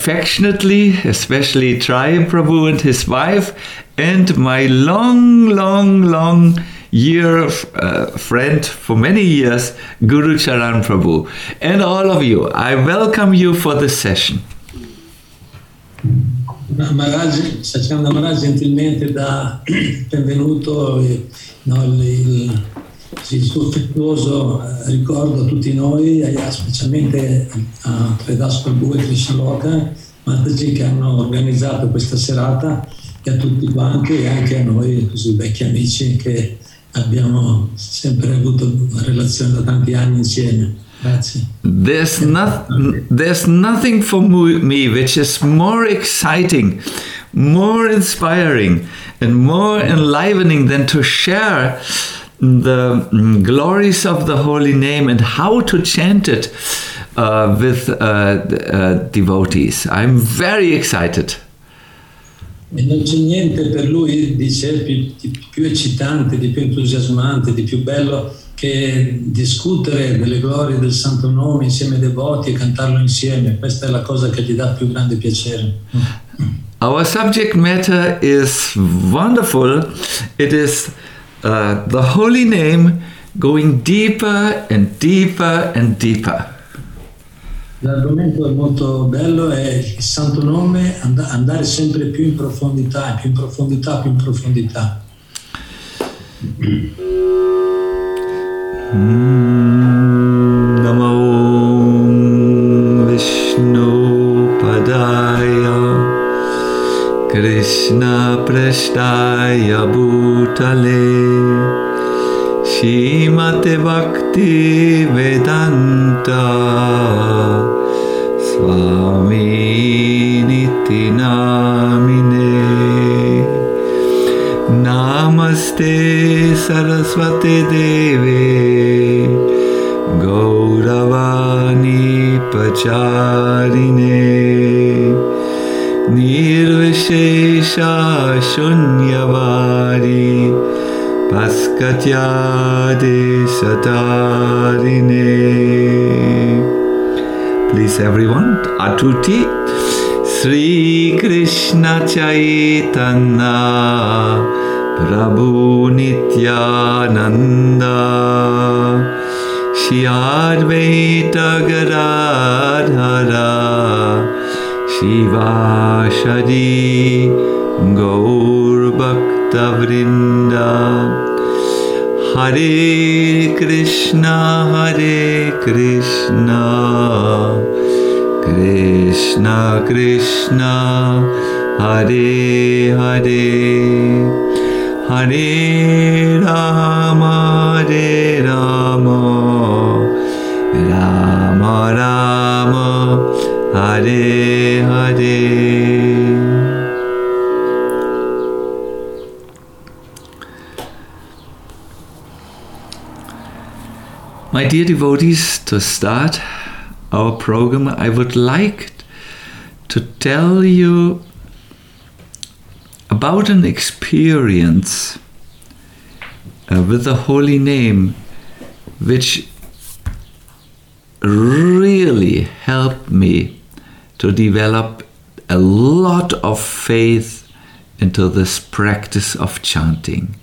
affectionately, especially Trai Prabhu and his wife, and my long year friend for many years, Guru Charan Prabhu. And all of you, I welcome you for this session. Maharaj, Sachanda Maharaj gentilmente dà benvenuto il suo affettuoso ricordo a tutti noi, specialmente a Predas Prabhu e Krishna Mataji che hanno organizzato questa serata, e a tutti quanti, e anche a noi così vecchi amici che abbiamo sempre avuto una relazione da tanti anni insieme. Grazie. There's nothing for me which is more exciting, more inspiring, and more enlivening than to share the glories of the holy name and how to chant it with devotees. I'm very excited. E non c'è niente per lui, dice, più eccitante, di più entusiasmante, di più bello che discutere delle glorie del santo nome insieme ai devoti e cantarlo insieme. Questa è la cosa che gli dà più grande piacere. Our subject matter is wonderful. It is the holy name going deeper and deeper and deeper. L'argomento è molto bello, è il santo nome, andare sempre più in profondità, più in profondità, più in profondità. Namo Vishnu Padaya Krishna Prasthaya Bhutale Shrimate Bhakti Vedanta Swami Niti Namine Namaste Saraswati Deve Gauravani Pacharine Nirvishesha Shunyavadi Paskatyade Satarine. Please everyone, Atuti. Sri Krishna Chaitanya Prabhu Nityananda Shri Advaita Gadadhara Shivashadi Gaur Bhakta Vrinda Hare Krishna Krishna Krishna Hare Hare Hare Rama Rama Rama Hare Hare. My dear devotees, to start our program, I would like to tell you about an experience with the holy name which really helped me to develop a lot of faith into this practice of chanting.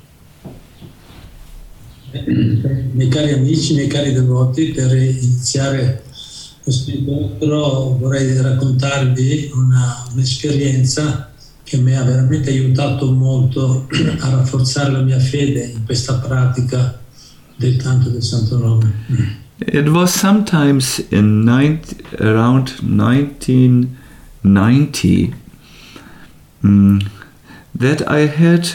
Miei cari amici, miei cari devoti, per iniziare questo incontro vorrei raccontarvi un'esperienza che mi ha veramente aiutato molto a rafforzare la mia fede in questa pratica del canto del Santo Nome. It was sometimes in around 1990 that I had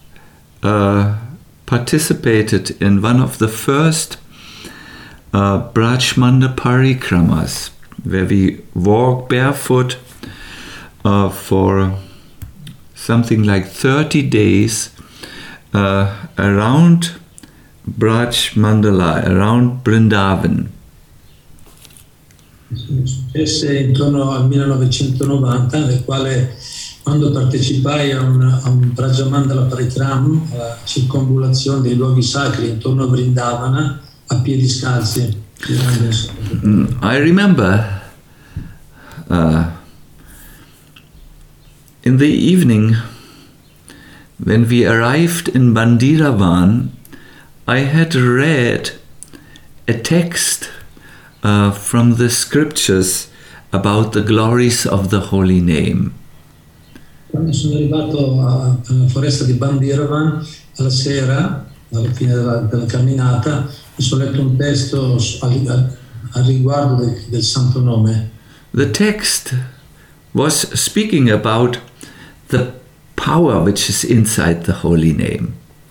participated in one of the first Braj Manda Parikramas, where we walk barefoot for something like 30 days around Braj Mandala, around Vrindavan. Successe intorno al 1990, nel quale quando partecipai a un Brajamandala Parikram, alla circonvolazione dei luoghi sacri intorno a Vrindavana, a piedi scalzi. I remember in the evening, when we arrived in Bandiravan, I had read a text from the scriptures about the glories of the holy name. Quando sono arrivato alla foresta di Bandiravan, alla sera, alla fine della camminata, mi sono letto un testo al riguardo del Santo Nome. The text was speaking about the power which is inside the holy name.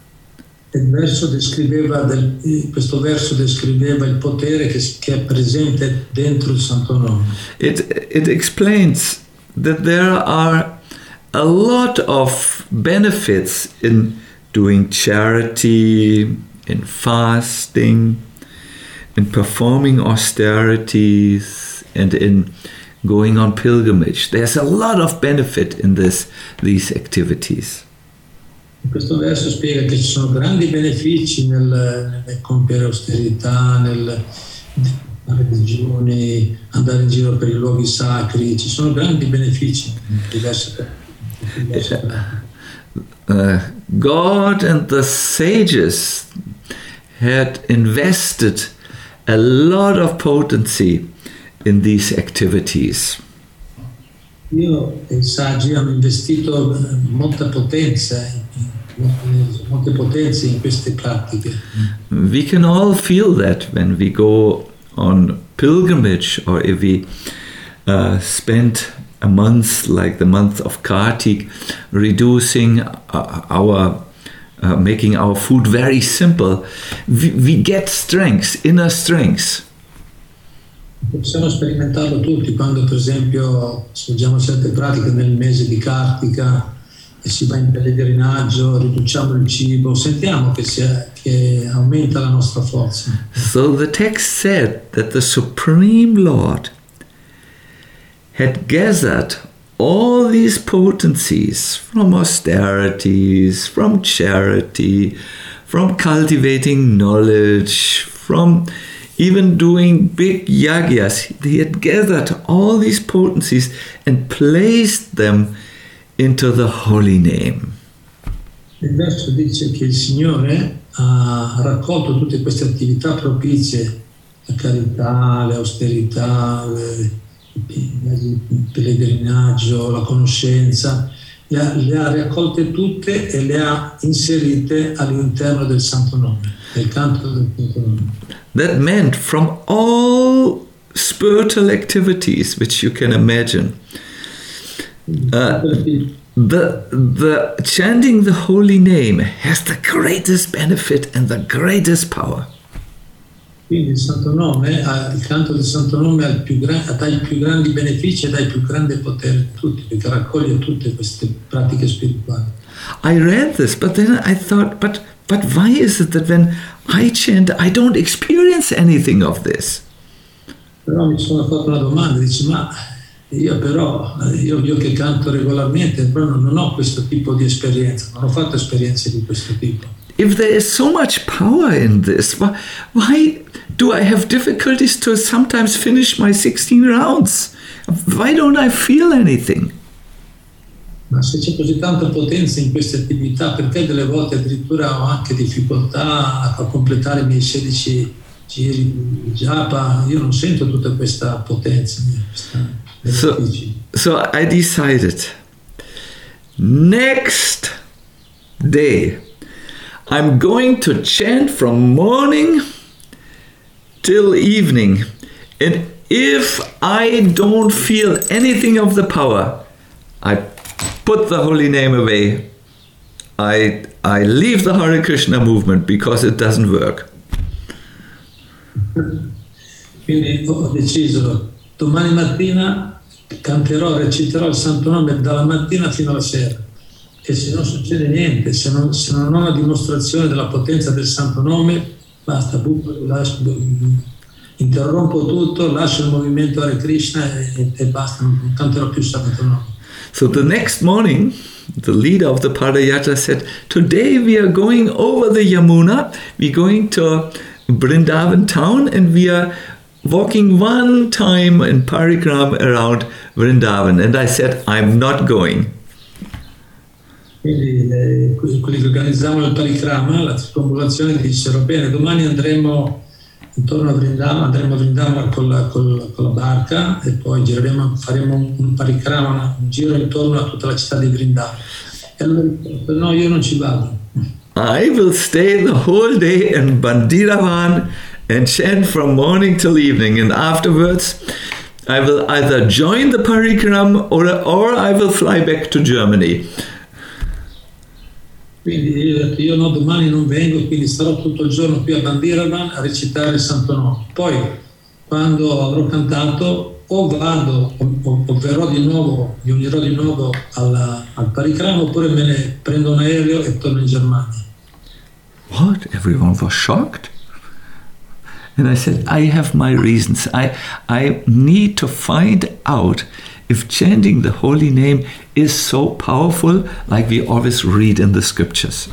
Questo verso descriveva il potere che è presente dentro il Santo Nome. It explains that there are a lot of benefits in doing charity, in fasting, in performing austerities, and in going on pilgrimage. There's a lot of benefit in these activities. Questo verso spiega che ci sono grandi benefici nel compiere austerità, nel fare digiuni, andare in giro per i luoghi sacri. Ci sono grandi benefici God and the sages had invested a lot of potency in these activities. Dio e i saggi hanno investito molte potenze in queste pratiche. We can all feel that when we go on pilgrimage, or if we spend a month like the month of Kartik, reducing making our food very simple, we get strength, inner strength. Possiamo sperimentarlo tutti quando, per esempio, svolgiamo certe pratiche nel mese di Kartika e si va in pellegrinaggio, riduciamo il cibo, sentiamo che aumenta la nostra forza. So the text said that the Supreme Lord had gathered all these potencies from austerities, from charity, from cultivating knowledge, from even doing big yagyas. He had gathered all these potencies and placed them into the holy name. Il verso dice che il Signore ha raccolto tutte queste attività propizie, la carità, le austerità, il pellegrinaggio, la conoscenza, le ha raccolte tutte e le ha inserite all'interno del Santo Nome, del canto del Santo Nome. That meant from all spiritual activities which you can imagine, the chanting the holy name has the greatest benefit and the greatest power. Quindi il Santo Nome, il canto del Santo Nome dà i più grandi benefici e dà il più grande potere a tutti, perché raccoglie tutte queste pratiche spirituali. I read this, but then I thought, but why is it that when I chant, I don't experience anything of this? Però mi sono fatto una domanda, dice, ma io che canto regolarmente, però non ho questo tipo di esperienza, non ho fatto esperienze di questo tipo. If there is so much power in this, why do I have difficulties to sometimes finish my 16 rounds? Why don't I feel anything? Ma se c'è così tanta potenza in queste attività, perché delle volte addirittura ho anche difficoltà a completare i miei 16 giri di japa? Io non sento tutta questa potenza. So I decided, next day, I'm going to chant from morning till evening. And if I don't feel anything of the power, I put the holy name away. I leave the Hare Krishna movement because it doesn't work. Quindi ho deciso, domani mattina canterò, reciterò il Santo Nome dalla mattina fino alla sera. E se non succede niente, se non ho una dimostrazione della potenza del Santo Nome, basta, interrompo tutto, lascio il movimento Hare Krishna e basta, non canterò più il Santo Nome. So the next morning, the leader of the Padayatra said, today we are going over the Yamuna, we're going to Vrindavan town, and we are walking one time in Parikram around Vrindavan. And I said, I'm not going. Quindi quelli che organizzavano il parikrama, la circonvolazione, dissero bene, domani andremo intorno a Vrindavana con la barca e poi faremo un parikrama, un giro intorno a tutta la città di Vrindavana. E allora no, io non ci vado. I will stay the whole day in Bandiravan and chant from morning till evening, and afterwards I will either join the parikram or I will fly back to Germany. Quindi io ho detto, io no, domani non vengo, quindi starò tutto il giorno qui a Bandiravan a recitare il Santo Nome. Poi, quando avrò cantato, o vado, o verrò di nuovo, mi unirò di nuovo al parikrama, oppure me ne prendo un aereo e torno in Germania. What? Everyone was shocked. And I said, I have my reasons. I need to find out if chanting the holy name is so powerful like we always read in the scriptures.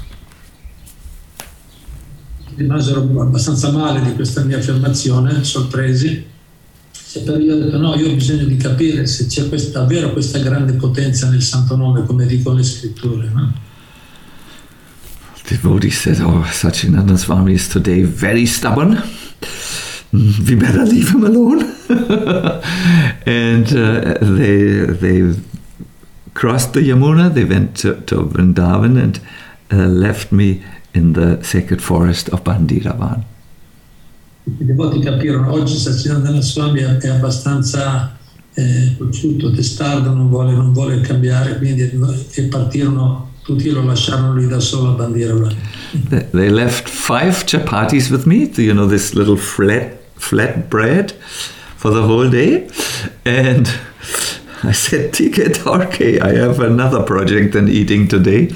Rimasero abbastanza male di questa mia affermazione, sorpresi. Però io ho detto no, io ho bisogno di capire se c'è davvero questa grande potenza nel Santo Nome, come dicono le scritture. No? The devotee said, oh, Satchidananda Swami is today very stubborn. We better leave him alone. And they crossed the Yamuna, they went to Vrindavan and left me in the sacred forest of Bandiravan. I devoti capirono, oggi Satchidananda Swami è abbastanza cocciuto, testardo, non vuole cambiare, quindi e partirono, tutti lo lasciarono lì da solo a Bandiravan. They left 5 chapatis with me, you know, this little flat bread for the whole day. And I said, Tiket, okay, I have another project than eating today.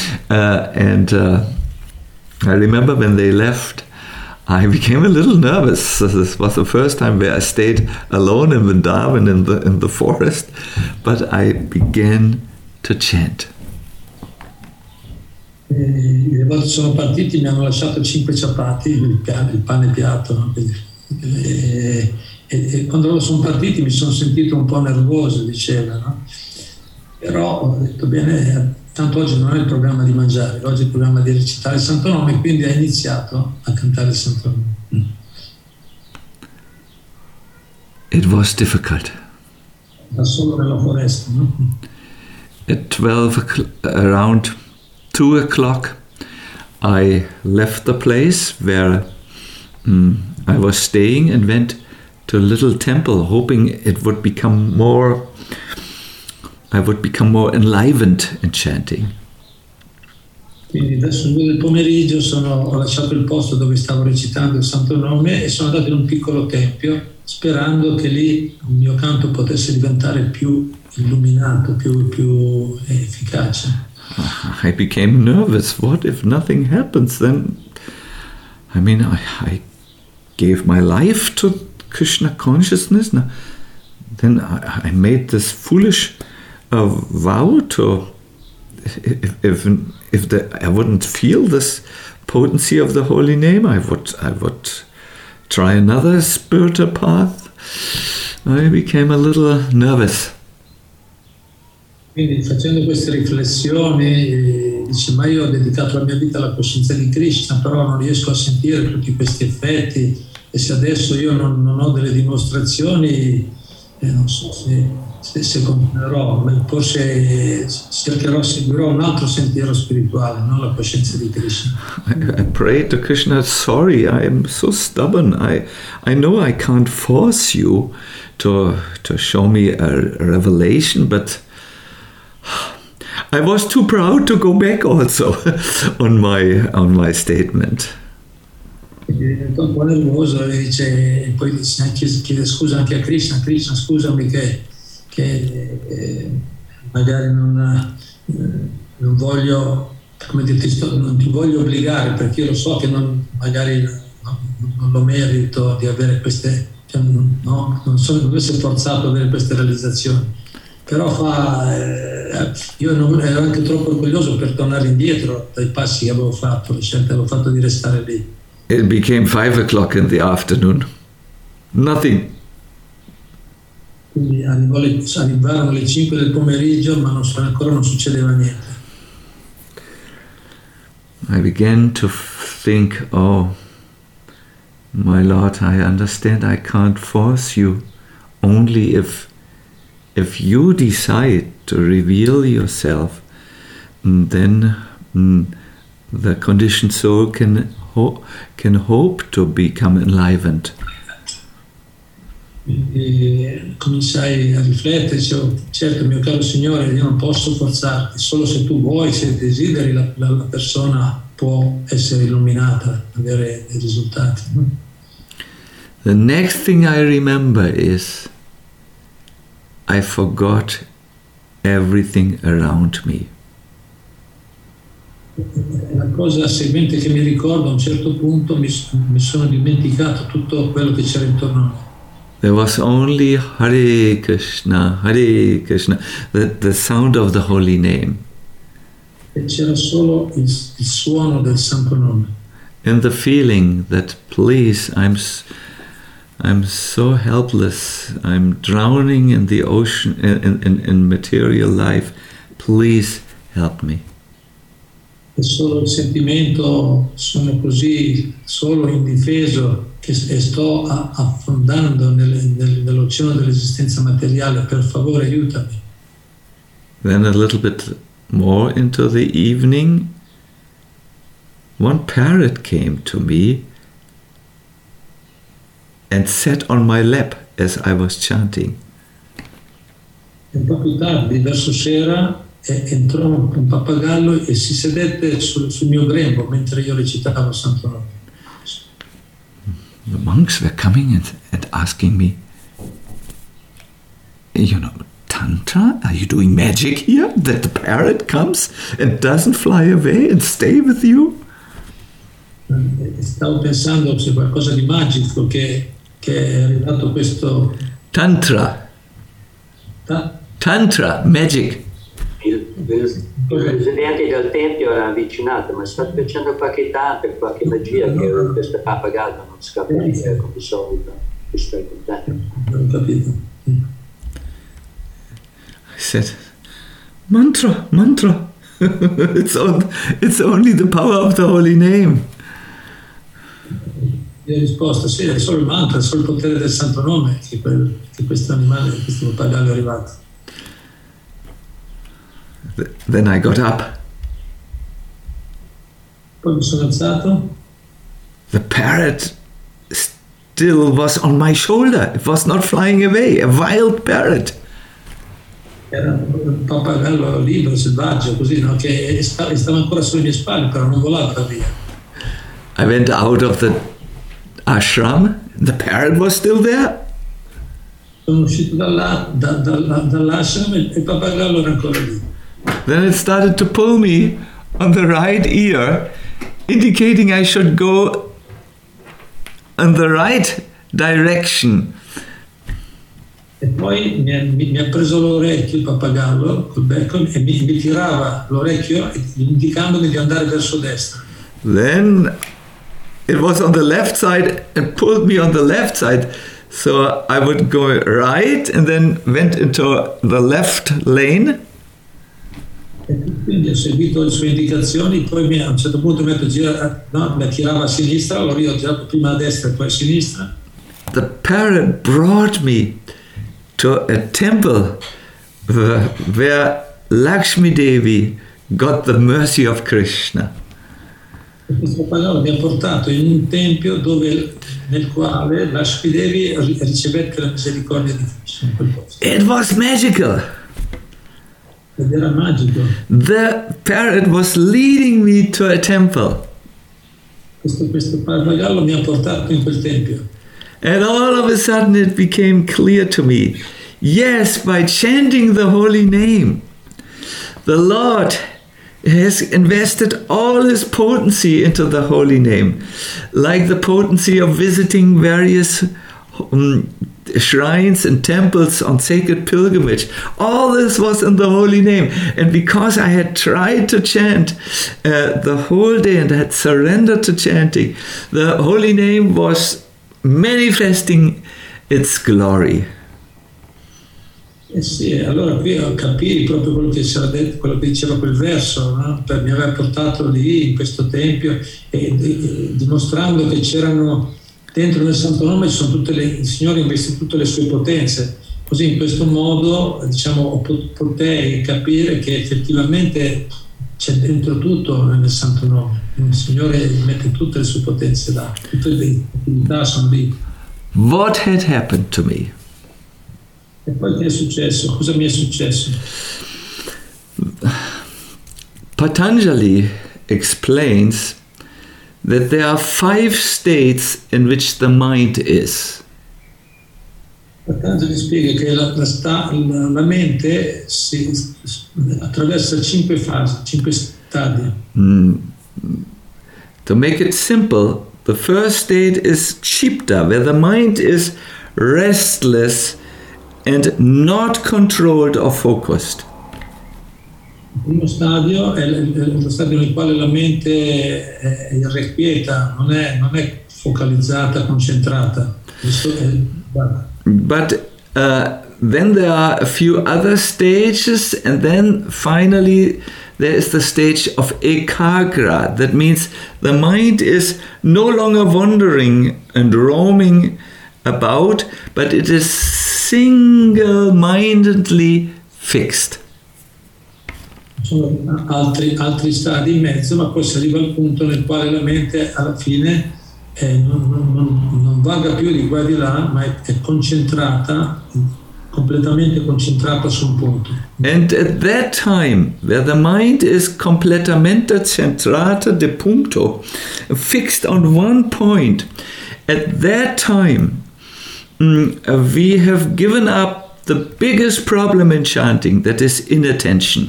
I remember when they left, I became a little nervous. This was the first time where I stayed alone in Vrindavan in the forest, but I began to chant. I devoti sono partiti, mi hanno lasciato 5 ciapati, il pane piatto, no? E quando loro sono partiti mi sono sentito un po' nervoso, diceva, no? Però ho detto bene, tanto oggi non è il programma di mangiare, oggi è il programma di recitare il Santo Nome, e quindi ha iniziato a cantare il Santo Nome. It was difficult. Da solo nella foresta, no? At around 2 o'clock, I left the place where I was staying and went to a little temple, hoping it would become more. I would become more enlivened in chanting. Quindi verso 2 del pomeriggio ho lasciato il posto dove stavo recitando il Santo Nome e sono andato in un piccolo tempio, sperando che lì il mio canto potesse diventare più illuminato, più efficace. I became nervous. What if nothing happens? Then, I mean, I gave my life to Krishna consciousness. Now, then I made this foolish vow to, if I wouldn't feel this potency of the holy name, I would try another spiritual path. I became a little nervous. Quindi facendo queste riflessioni dice, ma io ho dedicato la mia vita alla coscienza di Krishna, però non riesco a sentire tutti questi effetti, e se adesso io non ho delle dimostrazioni, non so se continuerò, forse seguirò un altro sentiero spirituale, non la coscienza di Krishna. I prayed to Krishna, sorry, I am so stubborn. I know I can't force you to show me a revelation, but I was too proud to go back also on my statement. Diventa un po' nervoso e poi chiede scusa anche a Krishna, scusami che magari non voglio, come dire, non ti voglio obbligare, perché io lo so che magari non lo merito di avere queste, no, non devo essere forzato ad avere queste realizzazioni, però io ero anche troppo orgoglioso per tornare indietro dai passi che avevo fatto, le scelte che avevo fatto di restare lì. It became 5 o'clock in the afternoon. Nothing. Quindi arrivarono le 5 del pomeriggio, ma ancora non succedeva niente. I began to think, oh, my Lord, I understand I can't force you. Only if you decide to reveal yourself, then the conditioned soul can hope to become enlivened. E cominciai a riflettere, dicevo, certo mio caro Signore, io non posso forzarti, solo se tu vuoi, se desideri, la persona può essere illuminata, avere dei risultati. The next thing I remember is I forgot everything around me. La cosa seguente che mi ricordo, a un certo punto mi sono dimenticato tutto quello che c'era intorno a me. There was only Hare Krishna, the sound of the holy name. E c'era solo il suono del santo nome. And the feeling that, please, I'm so helpless. I'm drowning in the ocean, in material life. Please help me. E solo il sentimento, sono così solo indifeso che sto affondando nell'oceano dell'esistenza materiale, per favore aiutami. Then a little bit more into the evening, one parrot came to me and sat on my lap as I was chanting. E un po' più tardi, verso sera, entrò un pappagallo e si sedette sul mio grembo mentre io recitavo il santo nome. The monks were coming and asking me, Tantra, are you doing magic here? That the parrot comes and doesn't fly away and stay with you? Stavo pensando se qualcosa di magico che è arrivato questo... Tantra. Tantra, magic. Il presidente del tempio era avvicinato, ma sta facendo qualche tanto, qualche magia che questo pappagallo non scappa via come solito. Non ho capito. I said, mantra. It's only the power of the holy name. E ho risposto, sì, è solo il mantra, è solo il potere del santo nome che questo animale, questo pappagallo è arrivato. Then I got up. Poi mi sono alzato. The parrot still was on my shoulder. It was not flying away. A wild parrot. Era un pappagallo libero, selvaggio, così, no? Che stava ancora sulle mie spalle, però non volava via. I went out of the ashram. The parrot was still there. Sono uscito dall'ashram e il pappagallo era ancora lì. Then it started to pull me on the right ear, indicating I should go in the right direction. E poi mi ha preso l'orecchio il pappagallo col becco e mi tirava l'orecchio indicandomi di andare verso destra. Then it was on the left side and pulled me on the left side. So I would go right and then went into the left lane. E quindi ho seguito le sue indicazioni, poi a un certo punto mi tirava a sinistra, allora io ho girato prima a destra e poi a sinistra. The parrot brought me to a temple where Lakshmi Devi got the mercy of Krishna. E questo pappagallo mi ha portato in un tempio nel quale Lakshmi Devi ricevette la misericordia di Krishna. It was magical. Ed era magico. The parrot was leading me to a temple. Questo pappagallo mi ha portato in quel tempio. And all of a sudden it became clear to me, yes, by chanting the holy name, the Lord has invested all his potency into the holy name, like the potency of visiting various shrines and temples on sacred pilgrimage. All this was in the holy name. And because I had tried to chant the whole day and had surrendered to chanting, the holy name was manifesting its glory. Eh sì, allora qui capii proprio quello che c'era detto, quello che diceva quel verso, no? Mi aveva portato lì in questo tempio e dimostrando che c'erano dentro nel Santo Nome ci sono il Signore investe tutte le sue potenze. Così in questo modo, diciamo, potei capire che effettivamente c'è dentro tutto nel Santo Nome. Il Signore mette tutte le sue potenze là, tutte le attività sono lì. What had happened to me? E poi che è successo? Cosa mi è successo? Patanjali explains that there are 5 states in which the mind is. Patanjali spiega che la mente attraversa 5 fasi, 5 stadi. To make it simple, the first state is Chipta, where the mind is restless and not controlled or focused. Il primo stadio è lo stadio nel quale la mente è irrequieta, non è focalizzata, concentrata. But then there are a few other stages, and then finally there is the stage of ekagra. That means the mind is no longer wandering and roaming about, but it is single-mindedly fixed. Sono altri stadi in mezzo, ma poi si arriva al punto nel quale la mente alla fine non vaga più di qua e di là, ma è concentrata, completamente concentrata su un punto. And at that time, where the mind is completamente centrata de punto, fixed on one point, at that time we have given up the biggest problem in chanting, that is inattention.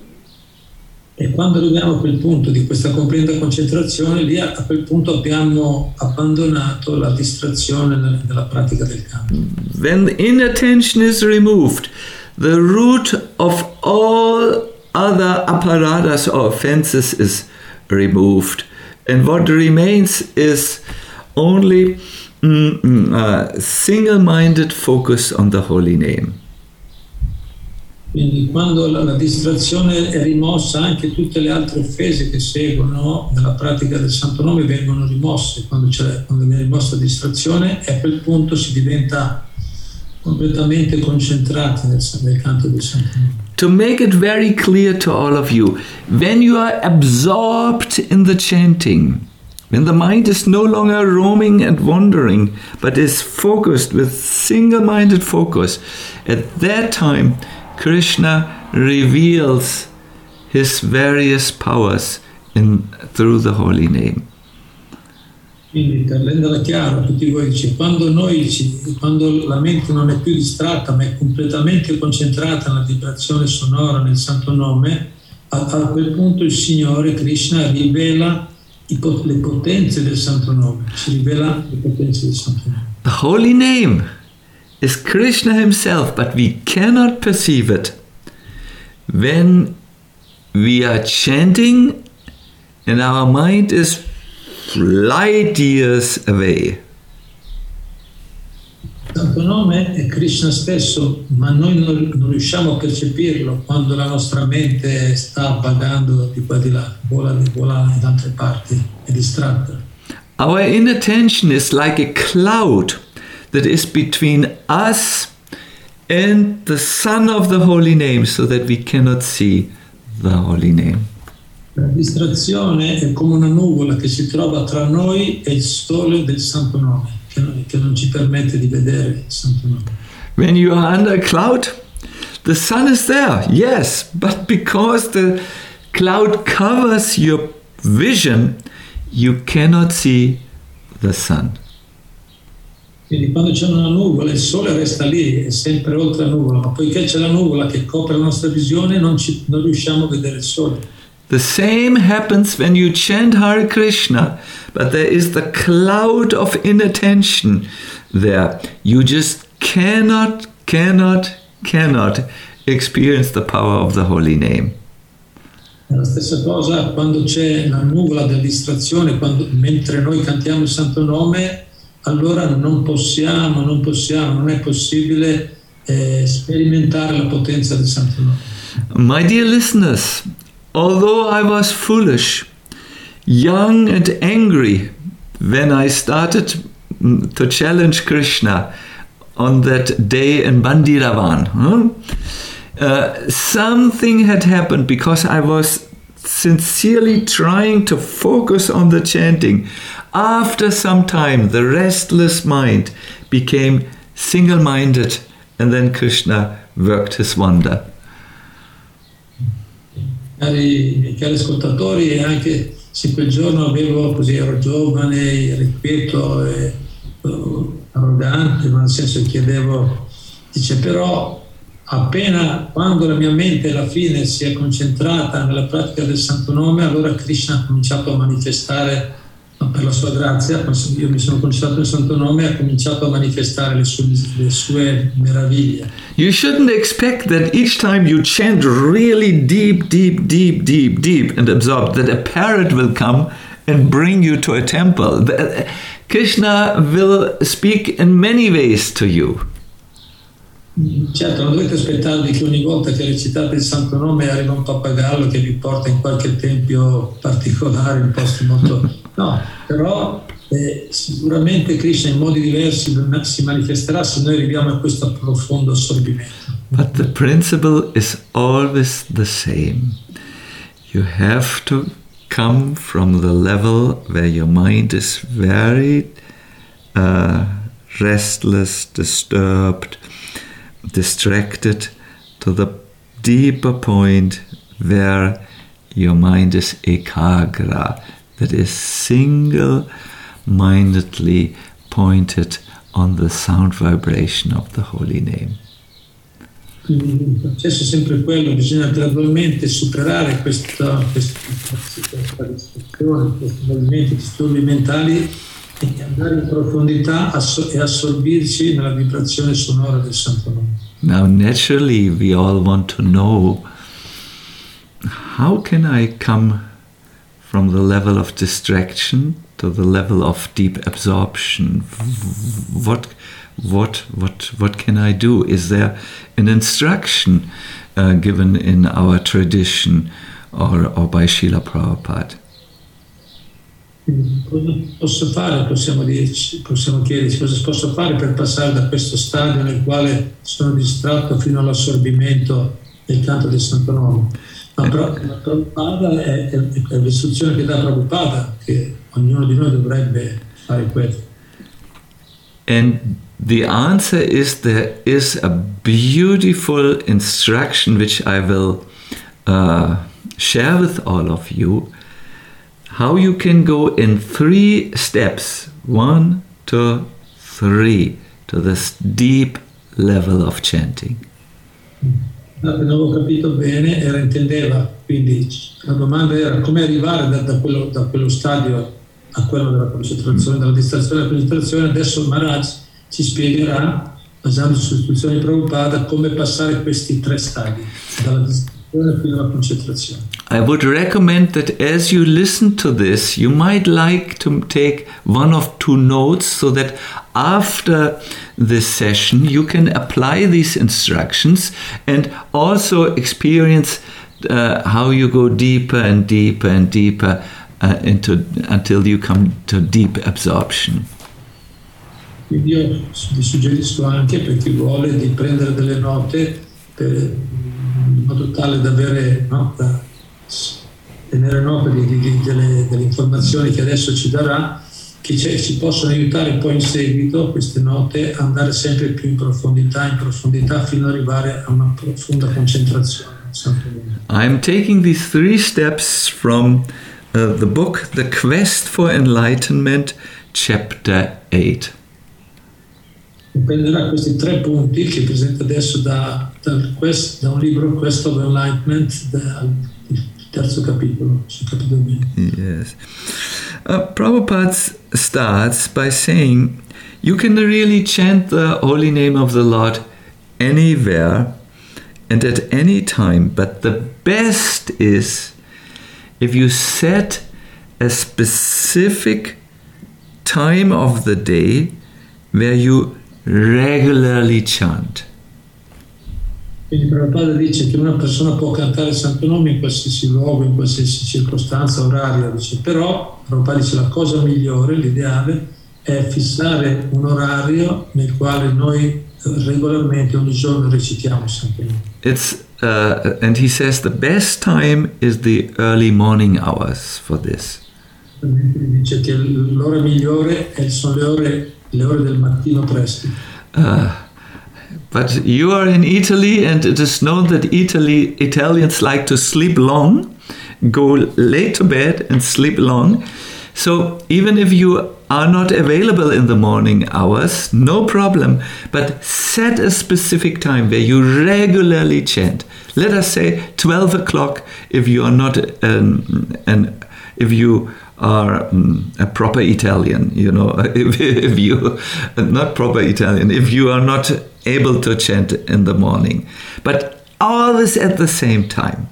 E quando arriviamo a quel punto di questa completa concentrazione, lì a quel punto abbiamo abbandonato la distrazione nella pratica del canto. When inattention is removed, the root of all other aparadas or offenses is removed. And what remains is only single-minded focus on the holy name. Quindi quando la distrazione è rimossa, anche tutte le altre offese che seguono nella pratica del Santo Nome vengono rimosse. Quando viene rimossa la distrazione, a quel punto si diventa completamente concentrati nel canto del Santo Nome. To make it very clear to all of you, when you are absorbed in the chanting, when the mind is no longer roaming and wandering, but is focused with single-minded focus, at that time Krishna reveals his various powers through the holy name. Quindi per renderla chiaro a tutti voi, dice, quando la mente non è più distratta ma è completamente concentrata nella vibrazione sonora nel Santo Nome, a quel punto il Signore Krishna rivela le potenze del Santo Nome, ci rivela le potenze del Santo Nome. The holy name is Krishna himself, but we cannot perceive it. When we are chanting and our mind is light years away. Il Santo Nome è Krishna stesso, ma noi non riusciamo a percepirlo quando la nostra mente sta vagando di qua e di là, vola in altre parti, è distratta. Our inattention is like a cloud that is between us and the sun of the holy name, so that we cannot see the holy name. La distrazione è come una nuvola che si trova tra noi e il sole del Santo Nome, che non ci permette di vedere il Santo Nome. When you are under a cloud, the sun is there, yes, but because the cloud covers your vision, you cannot see the sun. Quindi quando c'è una nuvola, il sole resta lì, è sempre oltre la nuvola, ma poiché c'è la nuvola che copre la nostra visione, non riusciamo a vedere il sole. The same happens when you chant Hare Krishna, but there is the cloud of inattention there. You just cannot experience the power of the holy name. È la stessa cosa quando c'è la nuvola della distrazione, mentre noi cantiamo il Santo Nome, allora non è possibile sperimentare la potenza del Santo Nome. My dear listeners, although I was foolish, young and angry when I started to challenge Krishna on that day in Bandiravan, something had happened because I was sincerely trying to focus on the chanting. After some time, the restless mind became single-minded, and then Krishna worked his wonder. Cari ascoltatori, anche se quel giorno ero giovane, irrequieto e arrogante, ma nel senso chiedevo, però appena quando la mia mente alla fine si è concentrata nella pratica del Santo Nome, allora Krishna ha cominciato a manifestare, per la sua grazia, io mi sono concentrato nel Santo Nome e ha cominciato a manifestare le sue meraviglie. You shouldn't expect that each time you chant really deep and absorb, that a parrot will come and bring you to a temple. Krishna will speak in many ways to you. Certo, non dovete aspettarvi che ogni volta che recitate il Santo Nome arriva un pappagallo che vi porta in qualche tempio particolare, in posti molto... No, però sicuramente Krishna in modi diversi si manifesterà se noi arriviamo a questo profondo assorbimento. But the principle is always the same. You have to come from the level where your mind is very restless, disturbed, distracted, to the deeper point where your mind is ekagra, that is single-mindedly pointed on the sound vibration of the holy name. Quindi il processo è sempre quello, bisogna gradualmente superare questa distrazione, questi movimenti, disturbi mentali e andare in profondità e assorbirci nella vibrazione sonora del Santo Nome. Now naturally we all want to know, how can I come from the level of distraction to the level of deep absorption? What can I do? Is there an instruction given in our tradition or by Srila Prabhupada? Cosa posso fare? Possiamo chiederci cosa posso fare per passare da questo stadio nel quale sono distratto fino all'assorbimento del canto del Santo Nome. Ma Prabhupada è l'istruzione che dà Prabhupada, che ognuno di noi dovrebbe fare questo. And the answer is, there is a beautiful instruction which I will share with all of you, how you can go in 3 steps, 1, 2, 3, to this deep level of chanting. Non avevo capito bene, intendeva, quindi la domanda era come arrivare da quello stadio a quello della concentrazione, dalla distrazione alla concentrazione. Adesso Maharaj ci spiegherà, basandosi sulle istruzioni di Prabhupada, come passare questi 3 stadi, dalla distrazione fino alla concentrazione. I would recommend that as you listen to this, you might like to take 1 or 2 notes so that after this session you can apply these instructions and also experience how you go deeper and deeper and deeper until you come to deep absorption. Quindi io vi suggerisco anche, per chi vuole, di prendere delle note in modo tale da avere, da tenere nota delle informazioni che adesso ci darà, che ci possono aiutare poi in seguito queste note a andare sempre più in profondità fino ad arrivare a una profonda concentrazione. I'm taking these 3 steps from the book The Quest for Enlightenment, chapter 8. Prenderà questi 3 punti che presenta adesso da un libro, Quest of Enlightenment, dal 3° capitolo, se ho capito bene. Yes. Prabhupada starts by saying, you can really chant the holy name of the Lord anywhere and at any time, but the best is if you set a specific time of the day where you regularly chant. Quindi Prabhupada dice che una persona può cantare il Santo Nome in qualsiasi luogo, in qualsiasi circostanza, orario, dice, però Prabhupada dice la cosa migliore, l'ideale, è fissare un orario nel quale noi regolarmente ogni giorno recitiamo il Santo Nome. And he says the best time is the early morning hours for this. Dice che l'ora migliore sono le ore del mattino presto. But you are in Italy, and it is known that Italians like to sleep long, go late to bed and sleep long. So even if you are not available in the morning hours, no problem, but set a specific time where you regularly chant. Let us say 12 o'clock if you are not if you are a proper Italian, you know, if you not proper Italian, if you are not able to chant in the morning, but always at the same time.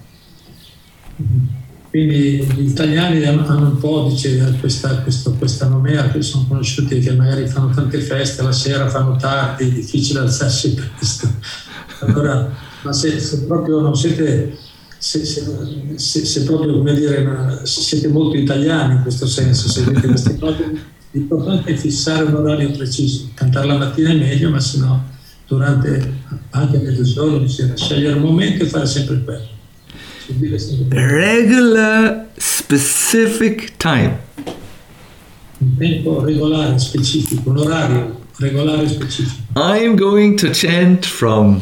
Quindi gli italiani hanno un po', dice, questa nomea, che sono conosciuti, che magari fanno tante feste, la sera fanno tardi, è difficile alzarsi presto. Allora, ma se proprio non siete, se proprio, come dire, siete molto italiani in questo senso, se avete queste cose, l'importante è fissare un orario preciso. Cantare la mattina è meglio, ma se no, durante anche mezzogiorno, scegliere un momento e fare sempre quello. Regular, specific time. Un tempo regolare, specifico, un orario regolare, specifico. I'm going to chant from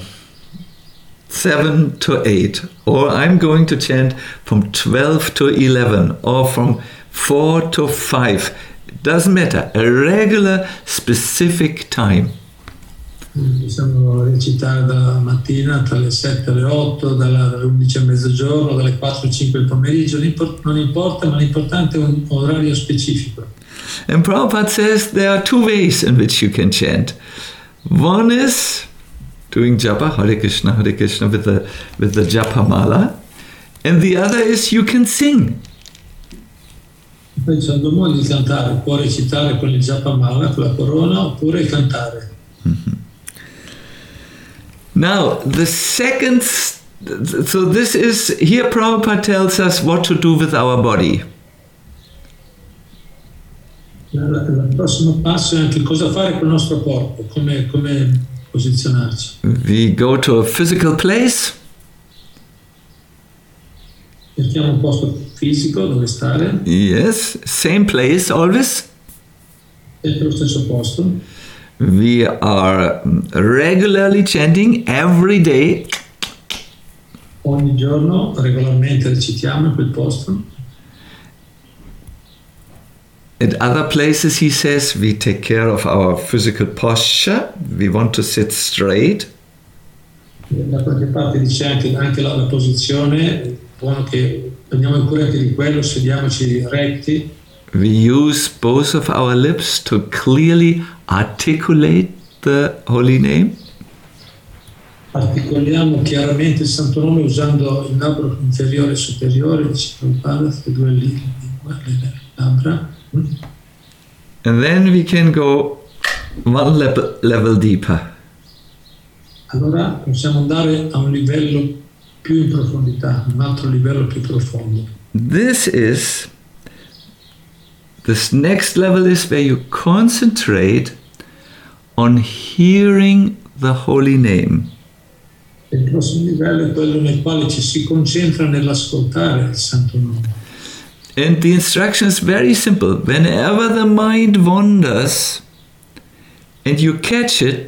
7 to 8, or I'm going to chant from 12 to 11, or from 4 to 5. It doesn't matter. A regular, specific time. Possiamo recitare dalla mattina tra le 7 e le 8, dalle 11 a mezzogiorno, dalle 4 e 5 del pomeriggio, non importa, ma l'importante è un orario specifico. And Prabhupada says there are two ways in which you can chant. One is doing japa, Hare Krishna, with the japa mala, and the other is you can sing. Poi ci sono due modi di cantare, può recitare con il japa mala, con la corona, oppure cantare. Mm-hmm. Now, the second, so this is, here Prabhupada tells us what to do with our body. Il prossimo passo è anche cosa fare con il nostro corpo, come posizionarci. We go to a physical place. Cerchiamo un posto fisico dove stare. Yes, same place always. Sempre lo stesso posto. We are regularly chanting every day. Ogni giorno regolarmente recitiamo in quel posto. At other places, he says, we take care of our physical posture. We want to sit straight. Da qualche parte dice anche la posizione, buono che prendiamo cura anche di quello, sediamoci retti. We use both of our lips to clearly articulate the holy name. Articoliamo chiaramente il Santo Nome usando il labbro inferiore e superiore, dice Prabhupada, queste due labbra. And then we can go one level deeper. Allora possiamo andare a un livello più in profondità, un altro livello più profondo. This next level is where you concentrate on hearing the holy name. Il prossimo livello è quello nel quale ci si concentra nell'ascoltare il Santo Nome. And the instruction is very simple. Whenever the mind wanders and you catch it,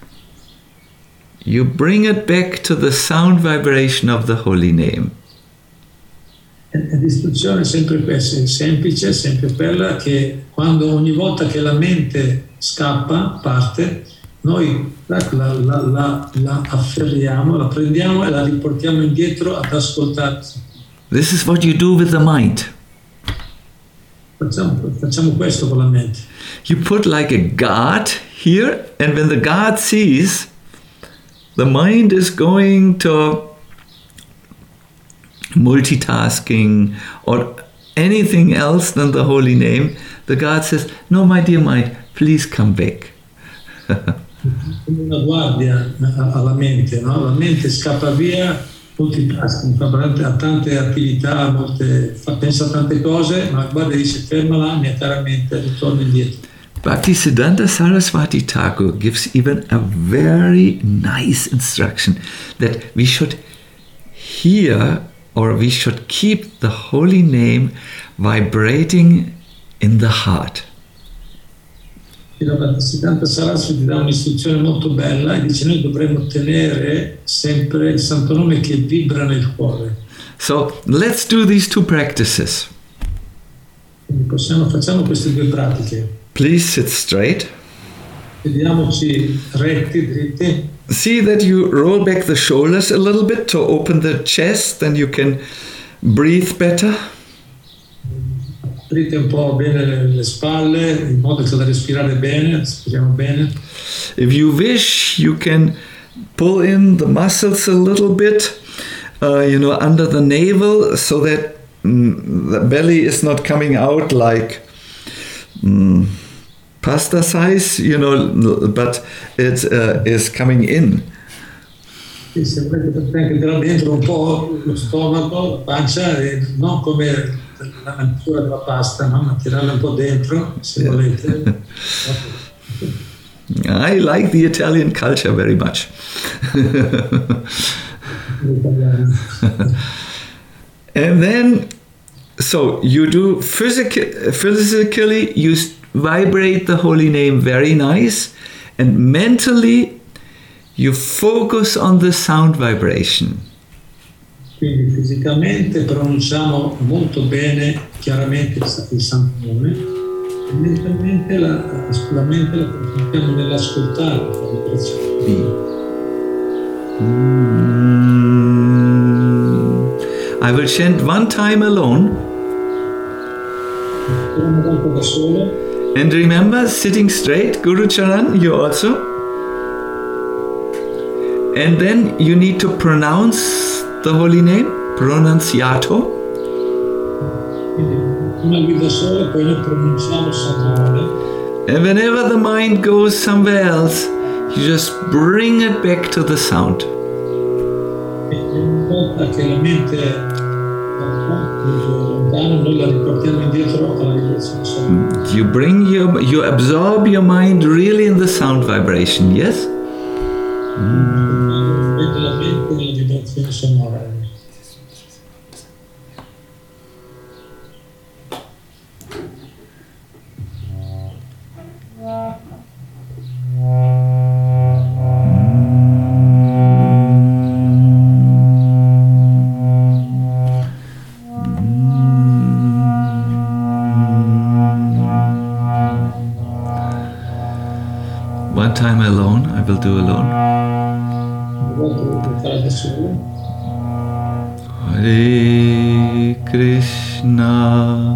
you bring it back to the sound vibration of the holy name. L'istruzione è sempre questa, è semplice, sempre quella che quando ogni volta che la mente scappa, parte, noi la afferriamo, la prendiamo e la riportiamo indietro ad ascoltare. This is what you do with the mind. Facciamo questo con la mente. You put like a guard here, and when the guard sees the mind is going to multitasking or anything else than the holy name, the guard says, no, my dear mind, please come back. come una guardia alla mente, no? La mente scappa via, multitasking, ha tante attività, pensa a tante cose, ma guarda, dice fermala, mia cara mente, ritorna indietro. Bhaktisiddhanta Saraswati Thakur gives even a very nice instruction that we should hear or we should keep the holy name vibrating in the heart. La Bhaktisiddhanta Saraswati dà un'istruzione molto bella e dice noi dovremmo tenere sempre il santo nome che vibra nel cuore. So let's do these two practices. Quindi facciamo queste due pratiche. Please sit straight. Vediamoci retti, dritti. See that you roll back the shoulders a little bit to open the chest, then you can breathe better. Aprite un po' bene le spalle in modo da respirare bene, respiriamo bene. If you wish, you can pull in the muscles a little bit, under the navel, so that the belly is not coming out like pasta size, but it is coming in. E se volete anche da dentro un po' lo stomaco, la pancia, non come la natura della pasta, no? Ma tirarla un po' dentro, se volete. I like the Italian culture very much. And then, so you do physically, you vibrate the holy name very nice, and mentally you focus on the sound vibration. Quindi fisicamente pronunciamo molto bene, chiaramente il santo nome, e mentalmente la mente la concentriamo nell'ascoltare la vibrazione. I will chant one time alone. Una volta da solo. And remember, sitting straight, Guru Charan, you also. And then you need to pronounce the holy name, pronunciato. Una guida sola, poi noi pronunciamo il santo nome. And whenever the mind goes somewhere else, you just bring it back to the sound. E ogni volta che la mente va lontano, noi la riportiamo indietro alla vibrazione sonora. You absorb your mind really in the sound vibration, yes? Mette la mente nella vibrazione sonora. One time alone, I will do alone. Hare Krishna,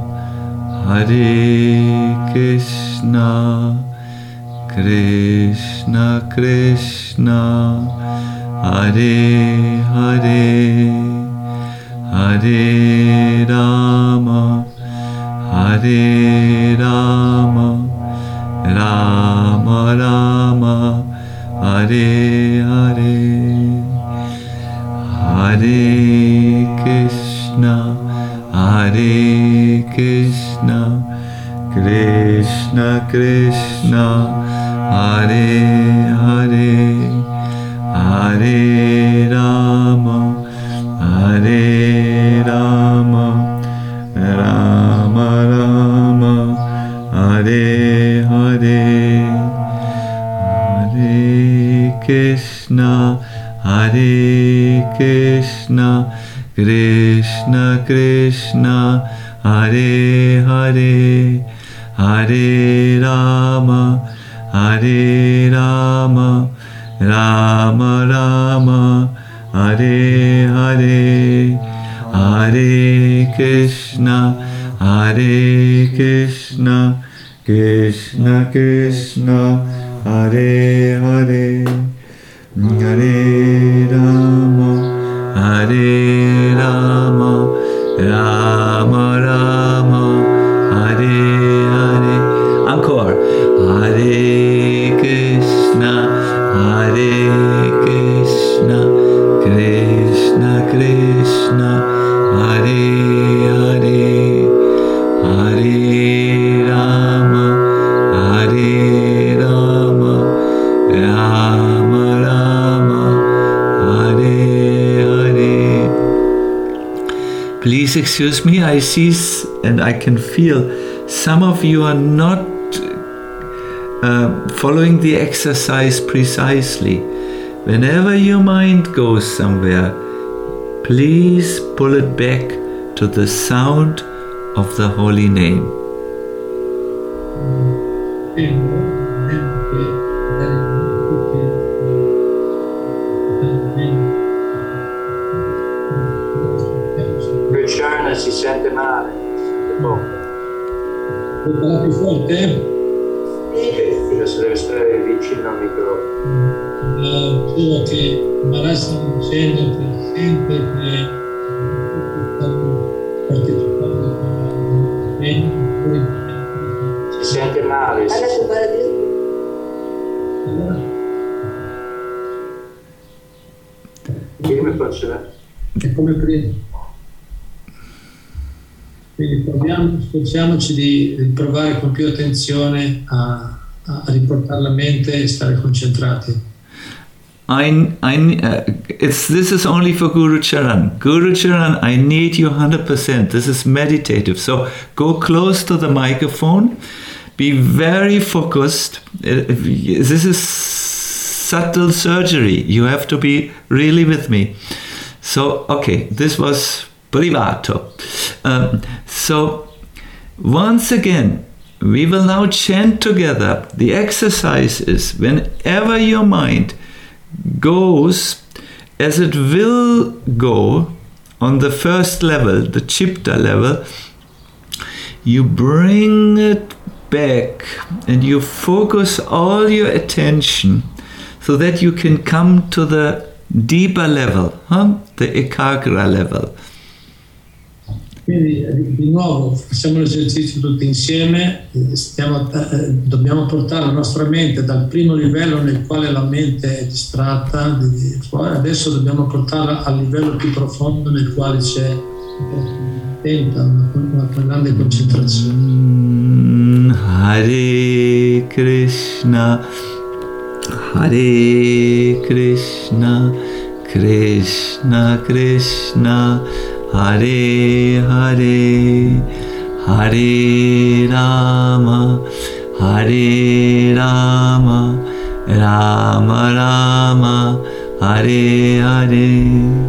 Hare Krishna, Krishna Krishna, Hare Hare, Hare Rama, Hare Rama, Rama Rama, Hare Hare, Hare Krishna, Hare Krishna, Krishna Krishna, Hare Hare, Hare Rama, Hare Rama, Rama Rama, Hare Hare, Hare Krishna, Hare Krishna, Krishna Krishna, Hare Hare, Hare Rama, Hare Rama, Rama Rama, Hare Hare, Hare Krishna, Hare Krishna, Krishna Krishna, Hare Hare, Hare Rama, Hare Rama, Rama Rama, Hare Hare. Encore. Hare Krishna, Please excuse me, I see and I can feel some of you are not following the exercise precisely. Whenever your mind goes somewhere, please pull it back to the sound of the holy name. Luciana si sente male. Può parlare più forte? Adesso deve stare vicino al microfono. Dicevo che Maharaj sta dicendo che sente che stanno partecipando si sente male. Come funziona? È come prima. Quindi sforziamoci di provare con più attenzione a riportare la mente e stare concentrati. This is only for Guru Charan. Guru Charan, I need you 100%. This is meditative. So go close to the microphone. Be very focused. This is subtle surgery. You have to be really with me. So, okay, this was privato. So, once again, we will now chant together. The exercise is whenever your mind goes as it will go on the first level, the Chipta level, you bring it back and you focus all your attention so that you can come to the deeper level, the Ekagra level. Quindi di nuovo facciamo l'esercizio tutti insieme, dobbiamo portare la nostra mente dal primo livello nel quale la mente è distratta, adesso dobbiamo portarla al livello più profondo nel quale c'è una grande concentrazione. Hare Krishna, Hare Krishna, Krishna Krishna, Hare Hare, Hare Rama, Hare Rama, Rama Rama, Hare Hare,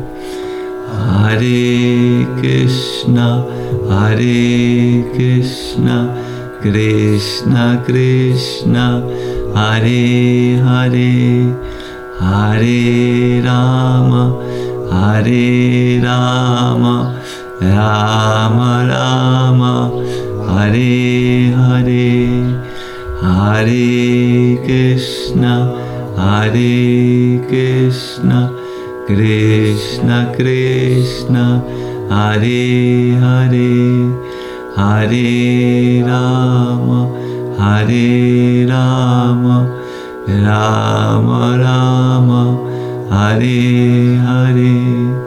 Hare Krishna, Hare Krishna, Krishna Krishna, Hare Hare, Hare Rama, Hare Rama, Rama Rama, Hare Hare, Hare Krishna, Hare Krishna, Krishna Krishna, Hare Hare, Hare Rama, Hare Rama, Rama Rama, Hare Hare,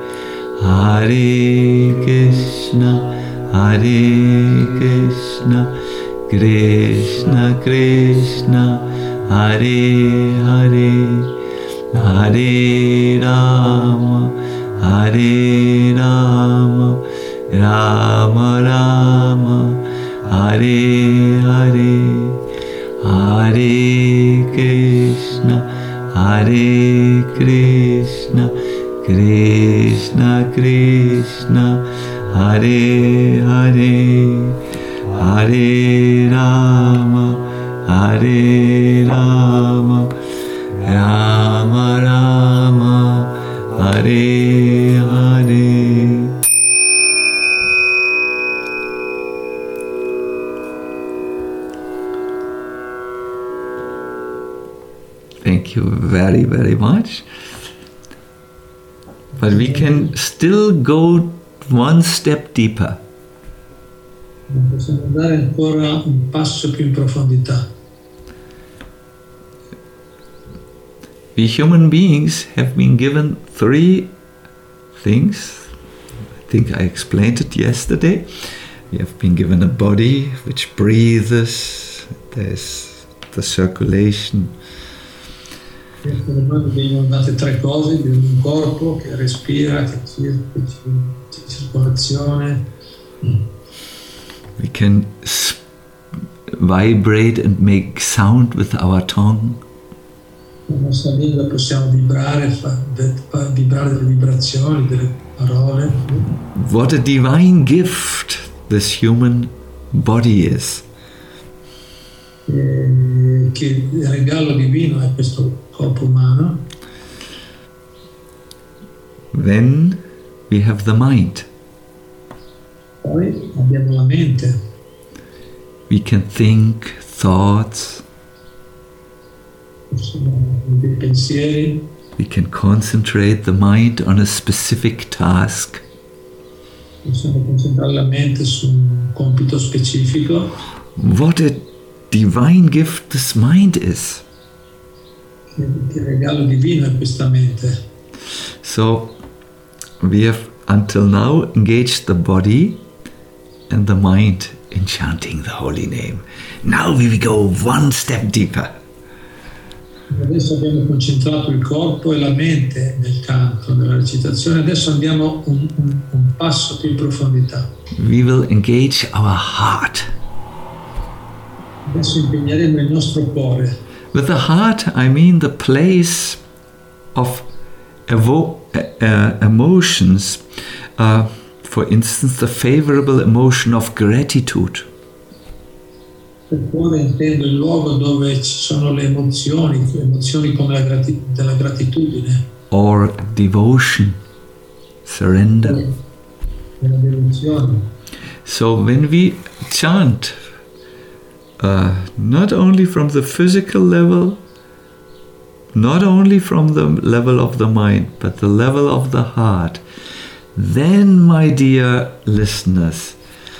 Hare Krishna, Hare Krishna, Krishna Krishna, Hare Hare, Hare Rama, Hare Rama, Rama Rama, Hare Hare, Hare Krishna, Hare Krishna, Krishna Krishna, Hare Hare, Hare Rama, Hare Rama, Rama Rama, Hare Hare. Thank you very, very much. But we can still go one step deeper. Possiamo andare ancora un passo più in profondità. We human beings have been given 3 things. I think I explained it yesterday. We have been given a body which breathes. There's the circulation. Abbiamo date 3 cose, abbiamo un corpo che respira, che ci circola respirazione. We can vibrate and make sound with our tongue. Con la nostra lingua possiamo vibrare, vibrare delle vibrazioni, delle parole. What a divine gift this human body is. Che il regalo divino è questo corpo umano. Then we have the mind. Poi abbiamo la mente. We can think thoughts. Sono dei pensieri. We can concentrate the mind on a specific task. Possiamo concentrare la mente su un compito specifico. What a divine gift this mind is. Che regalo divino è questa mente. So we have until now engaged the body and the mind in chanting the holy name. Now we will go one step deeper. Adesso abbiamo concentrato il corpo e la mente nel canto, nella recitazione. Adesso andiamo un passo più in profondità. We will engage our heart. Adesso impegneremo il nostro cuore. With the heart, I mean the place of emotions. For instance, the favorable emotion of gratitude. Per cuore intendo il luogo dove ci sono le emozioni come della gratitudine. Or devotion, surrender. Della devozione. So when we chant, not only from the physical level, not only from the level of the mind, but the level of the heart, then, my dear listeners,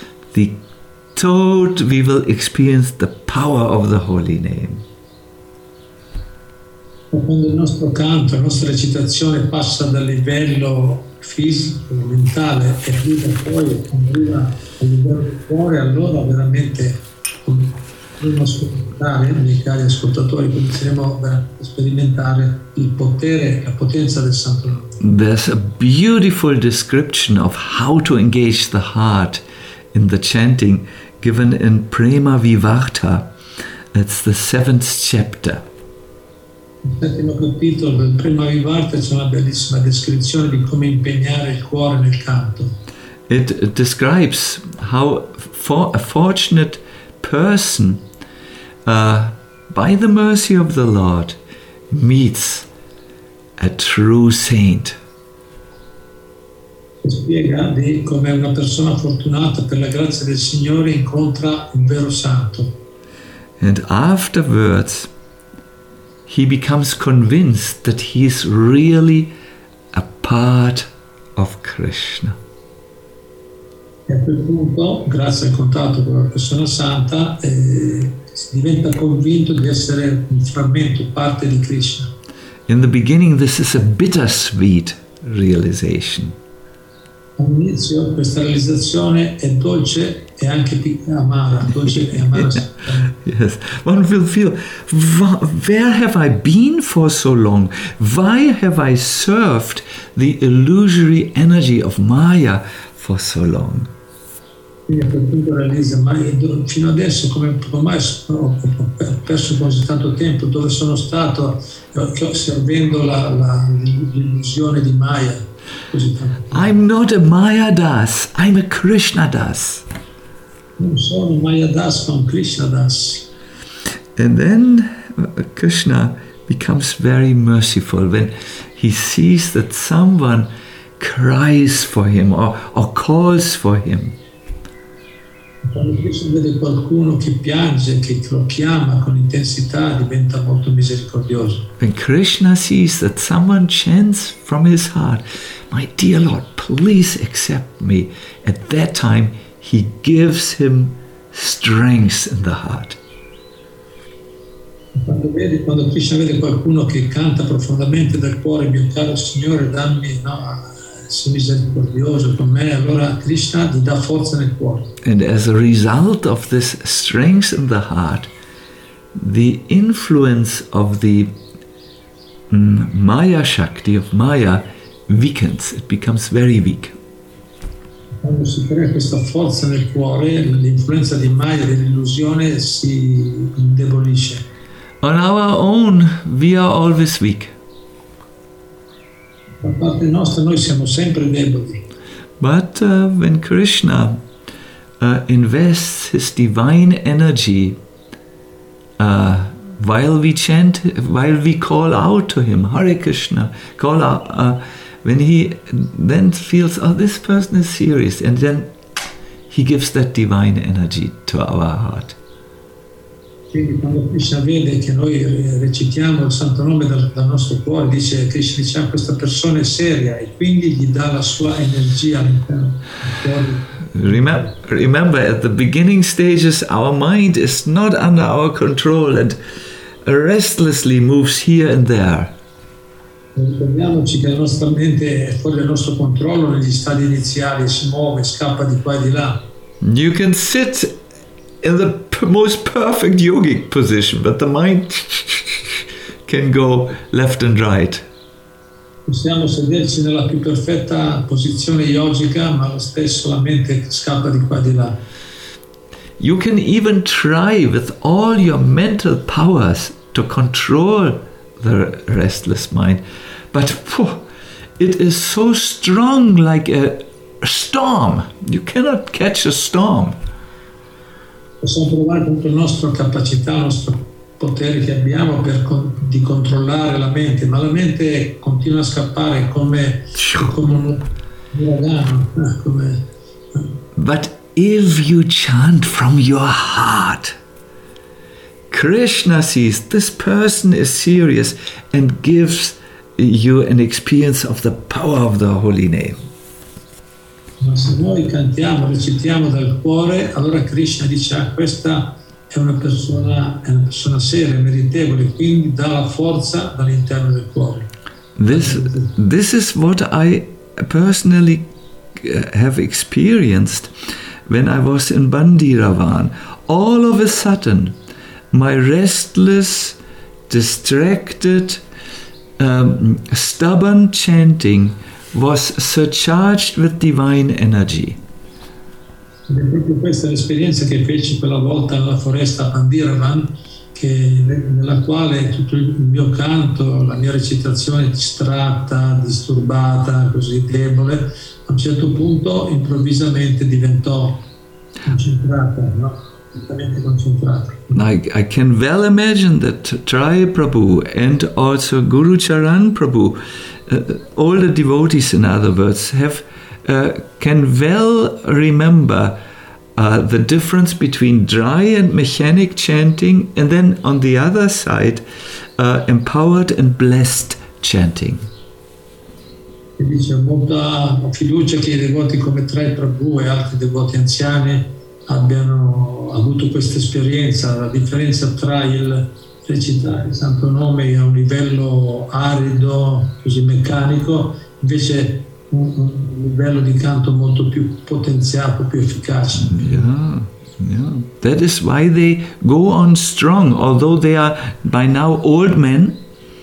we will experience the power of the holy name. Quando il nostro canto, la nostra recitazione passa dal livello fisico, mentale e arriva poi, quando arriva al livello del cuore, allora veramente potremo ascoltare, miei cari ascoltatori, cominceremo a sperimentare il potere, la potenza del Santo Nome. There's a beautiful description of how to engage the heart in the chanting given in Prema Vivarta. It's the 7th chapter. Nel 7° capitolo del Prema Vivarta c'è una bellissima descrizione di come impegnare il cuore nel canto. It describes how a fortunate person, by the mercy of the Lord, meets a true saint. Spiega di come una persona fortunata per la grazia del Signore incontra un vero santo. And afterwards, he becomes convinced that he is really a part of Krishna. E a quel punto, grazie al contatto con la persona santa, si diventa convinto di essere un frammento, parte di Krishna. In the beginning, this is a bittersweet realization. All'inizio questa realizzazione è dolce e anche amara, dolce e amara. Yes, one will feel, where have I been for so long? Why have I served the illusory energy of Maya for so long? Quindi a quel punto realizza, ma fino adesso come mai ho perso così tanto tempo, dove sono stato servendo l'illusione di Maya così tanto tempo. I'm not a Maya Das, I'm a Krishna Das. Non sono Maya Das, ma un Krishna Das. And then Krishna becomes very merciful when he sees that someone cries for him or calls for him. Quando Krishna vede qualcuno che piange, che lo chiama con intensità, diventa molto misericordioso. When Krishna sees that someone chants from his heart, "My dear Lord, please accept me," at that time he gives him strength in the heart. Quando Krishna vede qualcuno che canta profondamente dal cuore, mio caro Signore, dammi, sii misericordioso con me, allora Krishna gli dà forza nel cuore. And as a result of this strength in the heart, the influence of the Maya Shakti, of Maya, weakens. It becomes very weak. A quando si crea questa forza nel cuore, l'influenza di Maya dell'illusione si indebolisce. On our own, we are always weak. Da parte nostra noi siamo sempre deboli. But when Krishna invests his divine energy while we chant, while we call out to him, Hare Krishna, call out, when he then feels, oh, this person is serious, and then he gives that divine energy to our heart. Quindi quando Krishna vede che noi recitiamo il santo nome dal nostro cuore, dice Krishna, diciamo, questa persona è seria, e quindi gli dà la sua energia all'interno del cuore. Remember, at the beginning stages, our mind is not under our control and restlessly moves here and there. Ricordiamoci che la nostra mente è fuori dal nostro controllo negli stadi iniziali, si muove, scappa di qua e di là. You can sit in the most perfect yogic position, but the mind can go left and right. Possiamo sederci nella più perfetta posizione yogica, ma lo stesso la mente scappa di qua e di là. You can even try with all your mental powers to control the restless mind, but it is so strong, like a storm. You cannot catch a storm. Possiamo provare tutta la nostra capacità, il nostro potere che abbiamo di controllare la mente, ma la mente continua a scappare come un uragano. But if you chant from your heart, Krishna sees this person is serious and gives you an experience of the power of the holy name. Ma se noi cantiamo, recitiamo dal cuore, allora Krishna dice, questa è una persona seria, meritevole, quindi dà la forza dall'interno del cuore. This is what I personally have experienced when I was in Bandiravan. All of a sudden, my restless, distracted, stubborn chanting was surcharged with divine energy. Ed è proprio questa l'esperienza che feci quella volta nella foresta Bandiravan, nella quale tutto il mio canto, la mia recitazione distratta, disturbata, così debole, a un certo punto improvvisamente diventò concentrata, no? Completamente concentrata. I can well imagine that Trai Prabhu and also Guru Charan Prabhu, all the devotees, in other words, can well remember the difference between dry and mechanic chanting, and then on the other side, empowered and blessed chanting. E dice, ho molta fiducia che i devoti come Trai Prabhu e altri devoti anziani abbiano avuto questa esperienza, la differenza tra il recitare il santo nome a un livello arido, così meccanico, invece un livello di canto molto più potenziato, più efficace. Yeah. That is why they go on strong, although they are by now old men.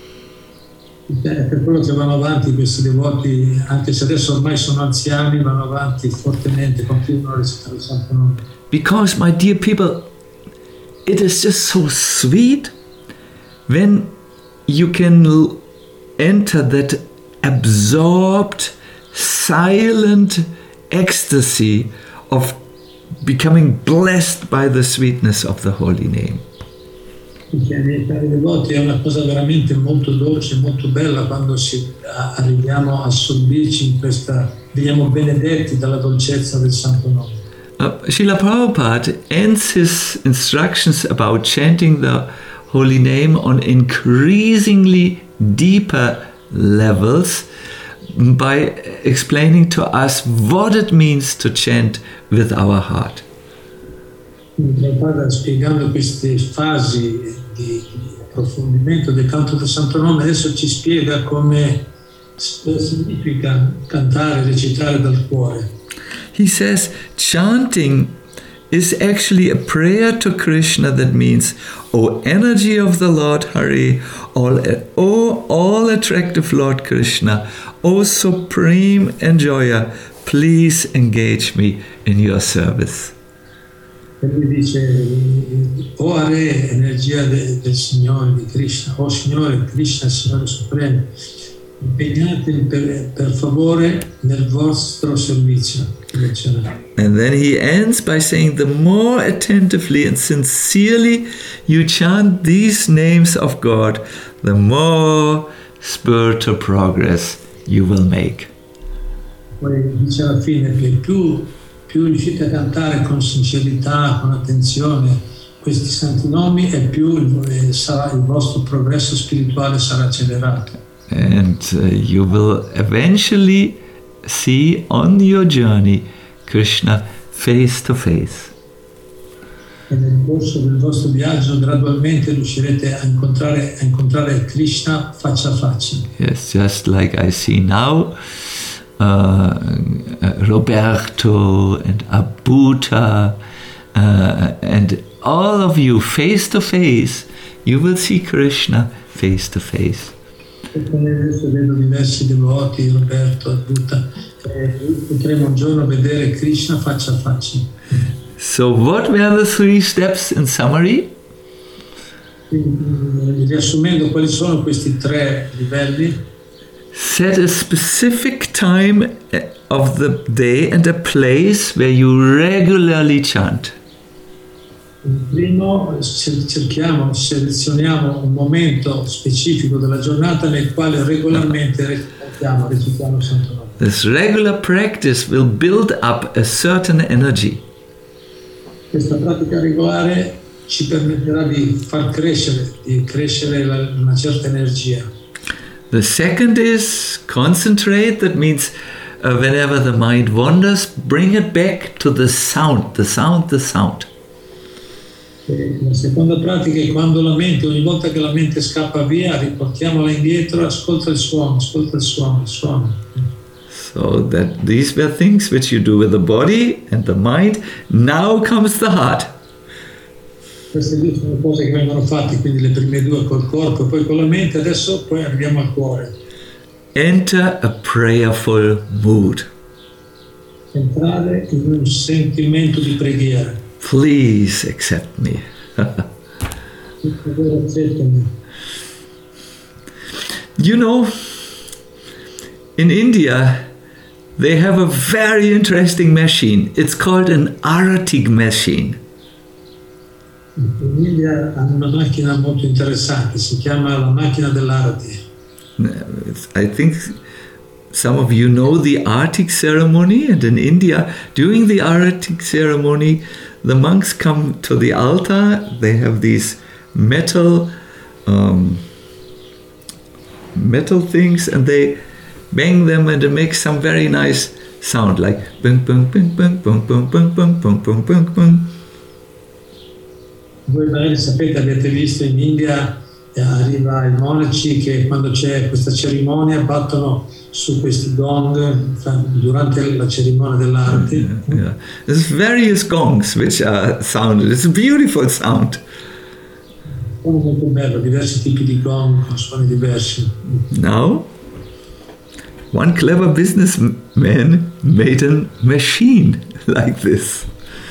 È per quello che vanno avanti questi devoti, anche se adesso ormai sono anziani, vanno avanti fortemente, continuano a recitare il santo nome. Because, my dear people, it is just so sweet when you can enter that absorbed, silent ecstasy of becoming blessed by the sweetness of the holy name. Perché per i devoti è una cosa veramente molto dolce, molto bella quando arriviamo a assorbirci in questa, veniamo benedetti dalla dolcezza del santo nome. Srila Prabhupada ends his instructions about chanting the holy name on increasingly deeper levels by explaining to us what it means to chant with our heart. Prabhupada, spiegando queste fasi di approfondimento del canto del santo nome, adesso ci spiega come significa cantare, recitare dal cuore. He says chanting is actually a prayer to Krishna that means, O energy of the Lord Hari, all attractive Lord Krishna, O supreme enjoyer, please engage me in your service. E lui dice, o Are, energia del Signore, di Krishna, o Signore, Krishna, Signore Supremo, impegnatevi per favore nel vostro servizio. And then he ends by saying, the more attentively and sincerely you chant these names of God, the more spiritual progress you will make. Poi dice alla fine che più riuscite a cantare con sincerità, con attenzione questi santi nomi, e più il vostro progresso spirituale sarà accelerato. And you will eventually see on your journey Krishna face to face. E nel corso del vostro viaggio gradualmente riuscirete a incontrare Krishna faccia a faccia. Yes, just like I see now Roberto and Abuta and all of you face to face, you will see Krishna face to face. E come adesso vedo diversi devoti, Roberto, Abuta, potremo un giorno vedere Krishna faccia a faccia. So what were the 3 steps in summary? Quindi, riassumendo, quali sono questi 3 livelli? Set a specific time of the day and a place where you regularly chant. Il primo, selezioniamo un momento specifico della giornata nel quale regolarmente recitiamo il Santo Nome. This regular practice will build up a certain energy. Questa pratica regolare ci permetterà di far crescere una certa energia. The second is concentrate. That means whenever the mind wanders, bring it back to the sound. La seconda pratica è quando ogni volta che la mente scappa via, riportiamola indietro, ascolta il suono. So that these were things which you do with the body and the mind. Now comes the heart. Queste 2 sono cose che vengono fatte, quindi le prime 2 col corpo e poi con la mente, adesso poi arriviamo al cuore. Enter a prayerful mood. Entrare in un sentimento di preghiera. Please accept me. You know, in India, they have a very interesting machine. It's called an Aratik machine. In India hanno una macchina molto interessante, si chiama la macchina dell'Arati. I think some of you know the Artik ceremony, and in India, during the Artik ceremony, the monks come to the altar. They have these metal things, and they bang them, and it makes some very nice sound, like bung bung bung bung bung bung bung bung bung bung bung bung. Voi magari sapete, avete visto in India, arriva i monaci che quando c'è questa cerimonia battono su questi gong durante la cerimonia dell'arte. Yeah. There's various gongs which are sounded. It's a beautiful sound. Sono molto bello, diversi tipi di gong con suoni diversi. Now, one clever businessman made a machine like this.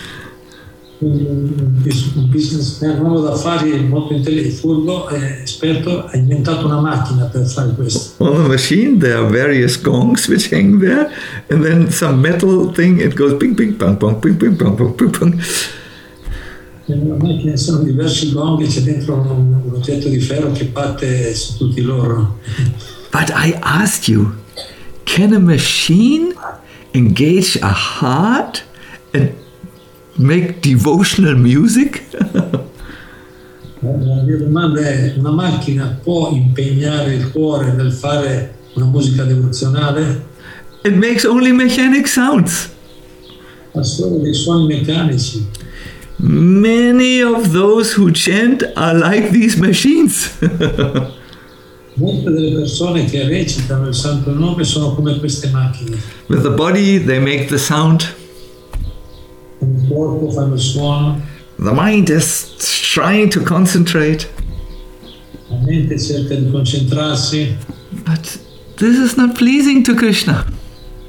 Un businessman, un uomo d'affari molto furbo e esperto, ha inventato una macchina per fare questo. On the machine there are various gongs which hang there, and then some metal thing, it goes ping ping pong pong ping ping pong pong ping pong. Nella macchina sono diversi gong e c'è dentro un oggetto di ferro che batte su tutti loro. But I asked you, can a machine engage a heart and make devotional music? La mia domanda è: una macchina può impegnare il cuore nel fare una musica devozionale? It makes only mechanic sounds. Fa solo dei suoni meccanici. Many of those who chant are like these machines. Molte delle persone che recitano il Santo Nome sono come queste macchine. With the body they make the sound. Con il corpo fanno il suono. The mind is trying to concentrate. La mente cerca di concentrarsi. But this is not pleasing to Krishna.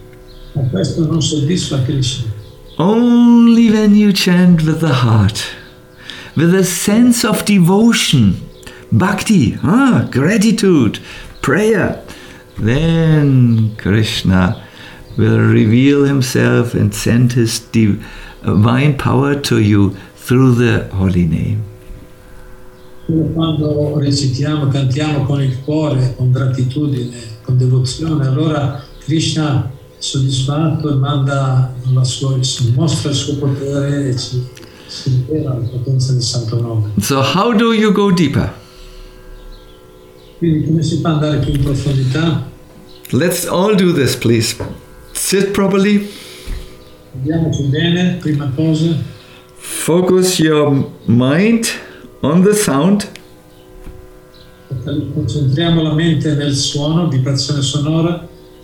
Ma questo non soddisfa Krishna. Only when you chant with the heart, with a sense of devotion, bhakti, gratitude, prayer, then Krishna will reveal himself and send his divine power to you through the holy name. Solo quando recitiamo, cantiamo con il cuore, con gratitudine, con devozione, allora Krishna è soddisfatto e mostra il suo potere e si rivela la potenza del santo nome. So how do you go deeper? Quindi come si fa ad andare più in profondità? Let's all do this, please. Sit properly. Vediamoci bene, prima cosa. Focus your mind on the sound. Concentriamo la mente nel suono, vibrazione sonora.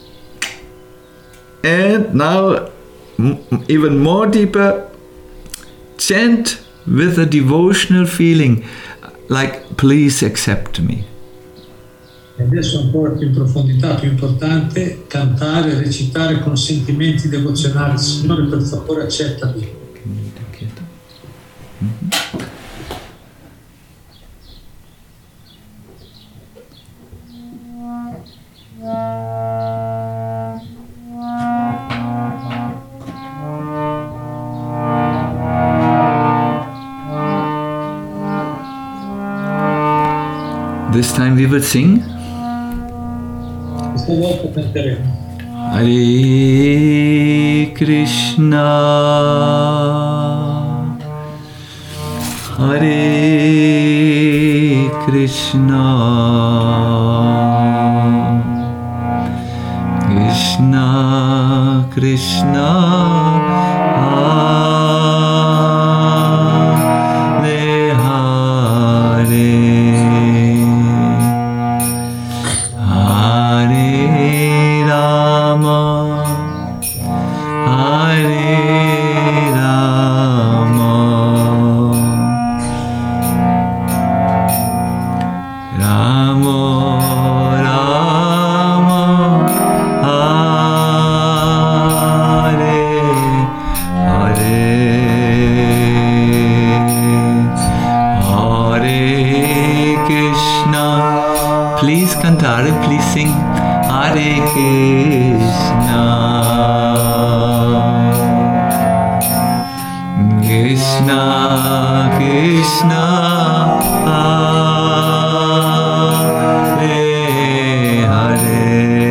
And now, even more deeper, chant with a devotional feeling, like, please accept me. E adesso ancora più in profondità, più importante, cantare, recitare con sentimenti devozionali. Signore, per favore, accettami. This time we will sing. Questa volta canteremo. Hare Krishna, Hare Krishna, Krishna Krishna, Hare Hare, Hare Rama, Hare Rama, Rama Rama, Hare Hare, Hare Krishna. Please cantare, please sing. Hare Krishna, Krishna Krishna, Hare Hare,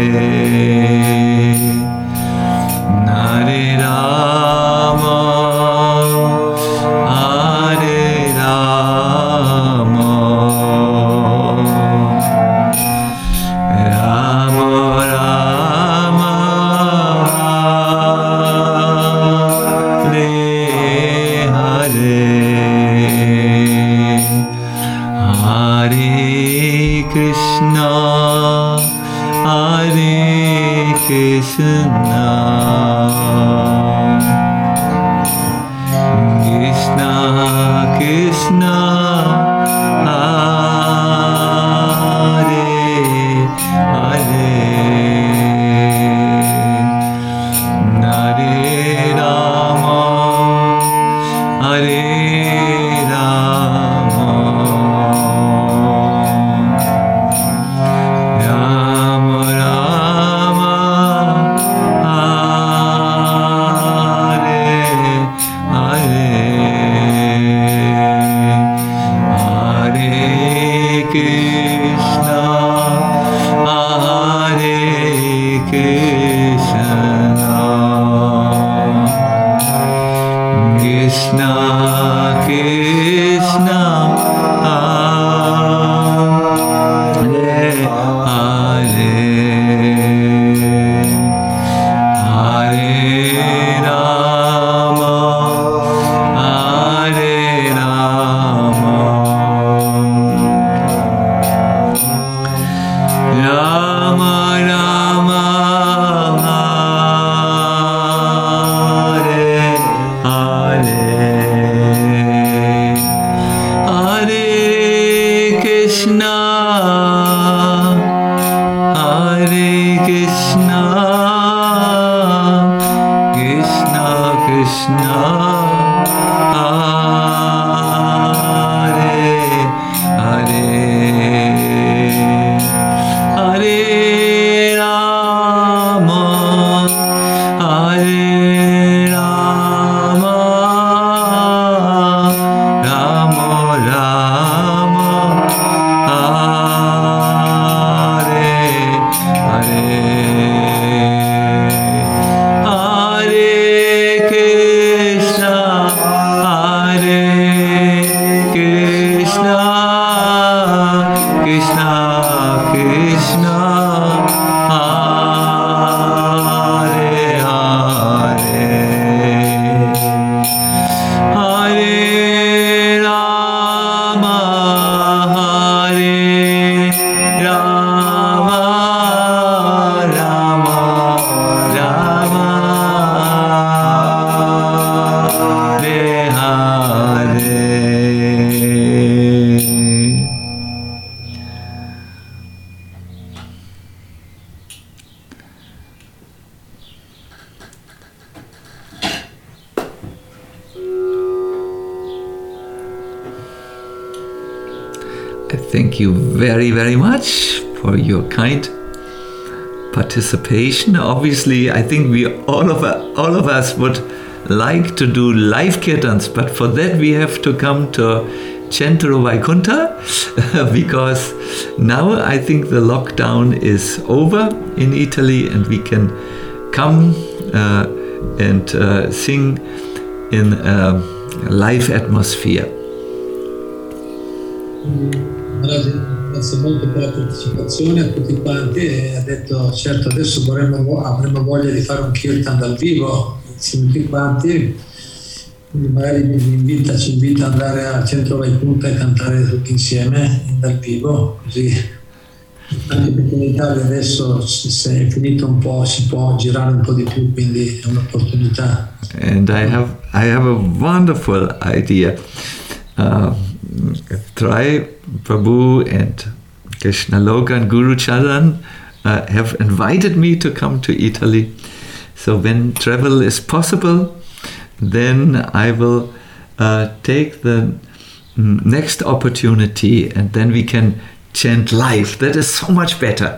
Hare Rama, Hare Rama, Rama Rama, Hare Hare, Hare Krishna, Hare Krishna, Krishna Krishna, Hare Hare, Hare Rama, Hare Rama, Rama Rama, Hare Hare, Hare Krishna, Hare Krishna, Krishna Krishna, Hare Hare, Hare Rama, Hare Rama, Rama Rama, Hare Hare, Hare Krishna, Hare Hare, Hare Rama, Hare Rama, Rama Rama, Hare Hare, Hare Krishna, Hare Krishna, Krishna Krishna, Hare Hare, Hare Rama, Hare Rama, Rama Rama, Hare Hare. I thank you very, very much for your kind participation. Obviously, I think we all of us would like to do live kirtans, but for that we have to come to Centro Vaikuntha because now I think the lockdown is over in Italy and we can come and sing in a live atmosphere. Grazie molto per la partecipazione a tutti quanti e ha detto certo adesso avremo voglia di fare un kirtan dal vivo insieme a tutti quanti, quindi magari ci invita ad andare al centro Vaikuntha e cantare tutti insieme dal vivo, così anche perché in Italia adesso se è finito un po' si può girare un po' di più, quindi è un'opportunità. And I have a wonderful idea. Try Prabhu and Krishnaloka and Guru Charan have invited me to come to Italy. So when travel is possible, then I will take the next opportunity and then we can chant live. That is so much better.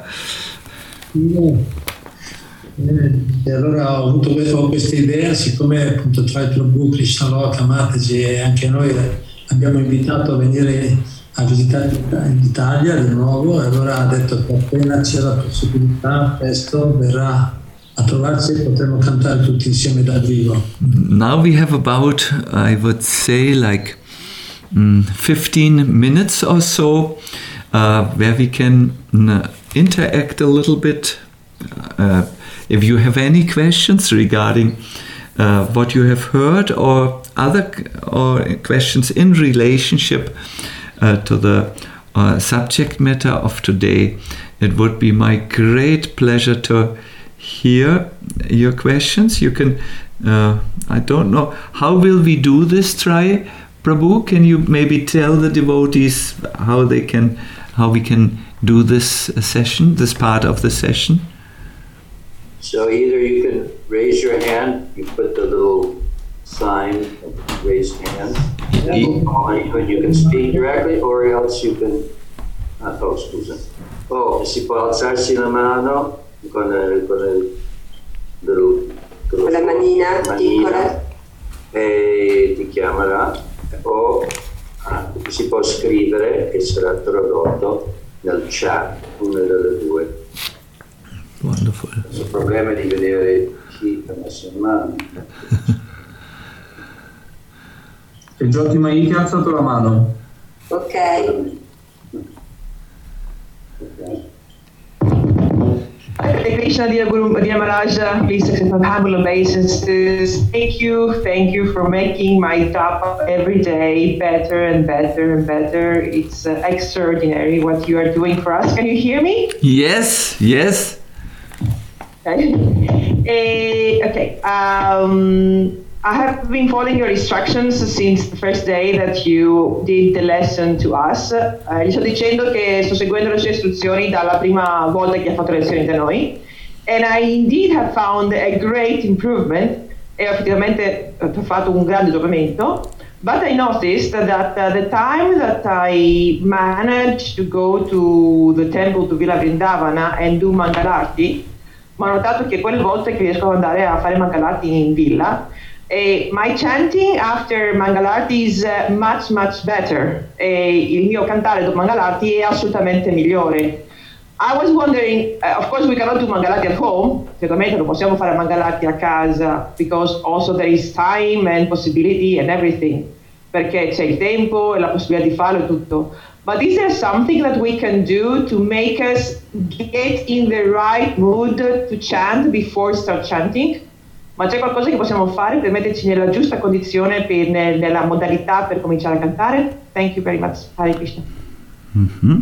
E allora ho questa idea, siccome appunto tra il Prabhu, Krishnaloka, Mataji e anche noi abbiamo invitato a venire a visitare l'Italia di nuovo, e allora ha detto che appena c'è la possibilità presto verrà a trovarci e potremo cantare tutti insieme dal vivo. Now we have about, I would say, like 15 minutes or so where we can interact a little bit. If you have any questions regarding what you have heard or questions in relationship to the subject matter of today, it would be my great pleasure to hear your questions. You can, I don't know, how will we do this? Try, Prabhu, can you maybe tell the devotees how we can do this session, this part of the session? So either you can raise your hand, you put the little sign of raised hand, and you can speak directly, or else you can, si può alzarsi la mano con la manina piccola e ti chiamerà, o si può scrivere che sarà tradotto nel chat, una delle due. Wonderful. Il problema è di vedere chi ha messo in mano. E Jyoti Mai che ha alzato la mano. Ok. Hare Krishna, dear Guru, dear Maharaj, please accept my humble obeisances. Thank you for making my job every day better and better and better. It's extraordinary what you are doing for us. Can you hear me? Yes. Okay. I have been following your instructions since the first day that you did the lesson to us. Gli sto dicendo che sto seguendo le sue istruzioni dalla prima volta che ha fatto lezioni da noi. And I indeed have found a great improvement e effettivamente ho fatto un grande giovamento. But I noticed that the time that I managed to go to the temple to Villa Vrindavana and do Mangalarti, ma ho notato che quelle volte che riesco ad andare a fare Mangalarti in villa, my chanting after Mangalarti is much better. Il mio cantare dopo Mangalarti è assolutamente migliore. I was wondering, of course we cannot do Mangalarti at home, sicuramente non possiamo fare Mangalarti a casa, because also there is time and possibility and everything, perché c'è il tempo e la possibilità di farlo e tutto. But is there something that we can do to make us get in the right mood to chant before we start chanting? Ma c'è qualcosa che possiamo fare per metterci nella giusta condizione, nella modalità per cominciare a cantare? Thank you very much. Hare Krishna. Mm-hmm.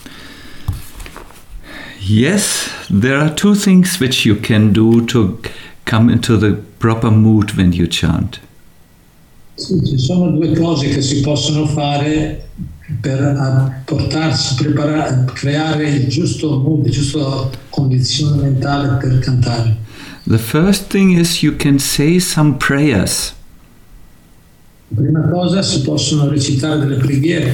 Yes, there are two things which you can do to come into the proper mood when you chant. Sì, ci sono due cose che si possono fare per portarsi, preparare, creare il giusto mood, la giusta condizione mentale per cantare. The first thing is you can say some prayers. La prima cosa, si possono recitare delle preghiere.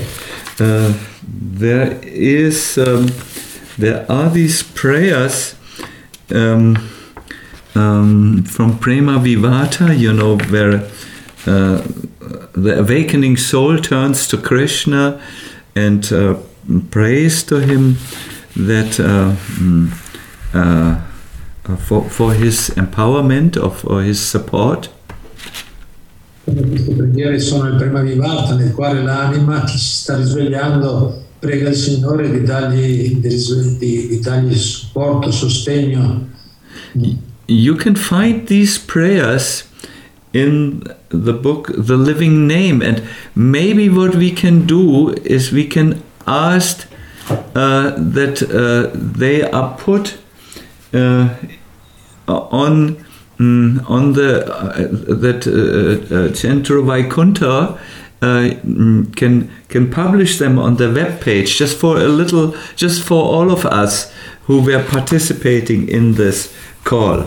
There are these prayers from Prema Vivata, you know, where the awakening soul turns to Krishna and prays to him that for his empowerment or for his support. Queste preghiere sono il Prema Vivata, nel quale l'anima che si sta risvegliando prega il Signore di dargli supporto, sostegno. You can find these prayers in the book The Living Name, and maybe what we can do is we can ask that they are put on the that Centro Vaikuntha can publish them on the web page just for all of us who were participating in this call.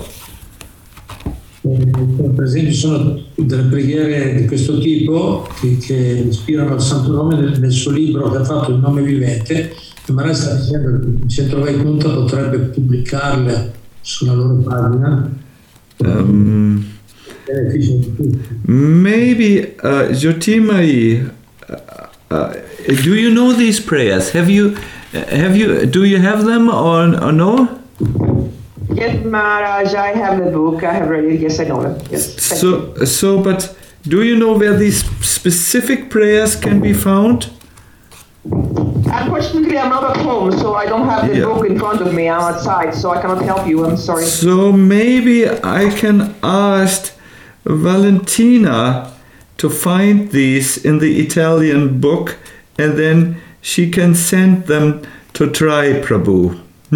Per esempio sono delle preghiere di questo tipo che ispirano al Santo Nome nel suo libro che ha fatto Il Nome Vivente, e Maharaj sta dicendo che il Centro Vaikuntha potrebbe pubblicarle sulla loro pagina. Maybe Jyotimai, do you know these prayers? Do you have them or no? Yes, Maharaj, I have the book. I have read it. Yes, I know them. Yes. But do you know where these specific prayers can be found? Unfortunately, I'm not at home, so I don't have the book in front of me. I'm outside, so I cannot help you. I'm sorry. So maybe I can ask Valentina to find these in the Italian book, and then she can send them to Trai Prabhu.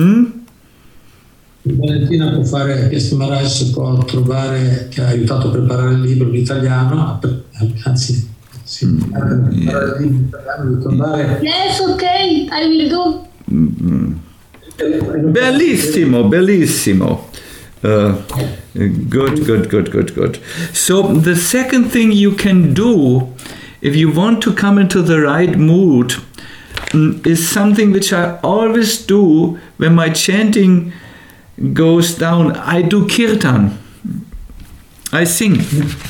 Valentina può fare questo, Maharaj si può trovare, che ha aiutato a preparare il libro in italiano, anzi Yes, okay, I will do. Bellissimo. Good. So the second thing you can do if you want to come into the right mood is something which I always do when my chanting goes down. I do kirtan. I sing.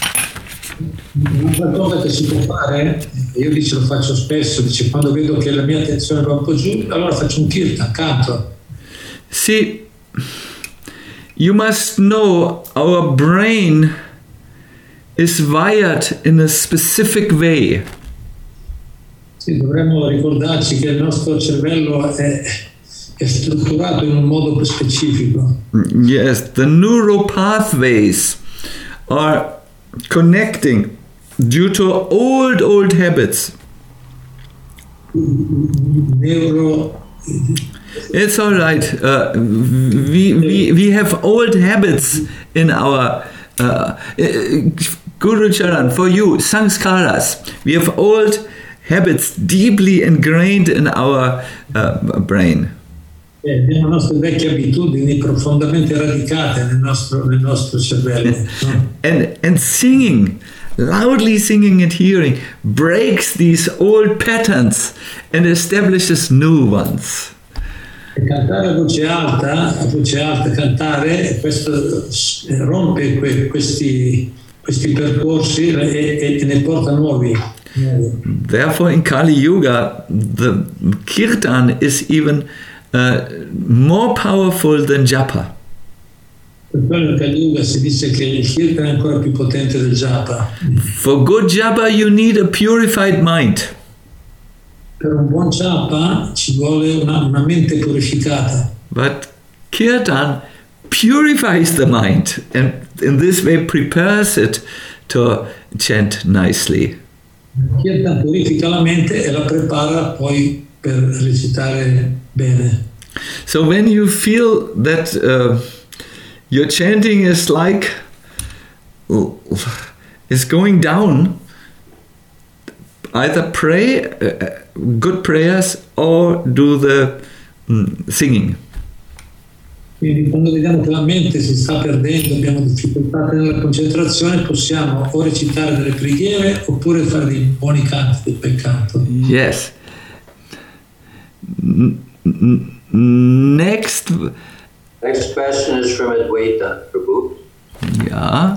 Una cosa che si può fare, io lo faccio spesso, quando vedo che la mia attenzione va un po' giù, allora faccio un kirtan, canto. See, you must know our brain is wired in a specific way. Sì, dovremmo ricordarci che il nostro cervello è strutturato in un modo specifico. Yes, the neural pathways are connecting due to old habits. It's all right. We have old habits in our Guru Charan, for you, sanskaras. We have old habits deeply ingrained in our brain. Abbiamo le nostre vecchie abitudini profondamente radicate nel nostro cervello. And And singing, loudly singing and hearing, breaks these old patterns and establishes new ones. E cantare a voce alta, cantare, questo rompe questi percorsi e ne porta nuovi. Therefore, in Kali Yuga, the kirtan is even more powerful than japa. Per quello in Kali Yuga si dice che il kirtan è ancora più potente del japa. For good japa, you need a purified mind. Per un buon japa ci vuole una mente purificata. But kirtan purifies the mind and in this way prepares it to chant nicely. Kirtan purifica la mente e la prepara poi per recitare bene. So when you feel that your chanting is going down, either pray good prayers or do the singing. Quindi quando vediamo che la mente si sta perdendo, abbiamo difficoltà nella concentrazione, possiamo o recitare delle preghiere oppure fare dei buoni canti del bel canto. Yes. Next question is from Advaita Prabhu. Yeah.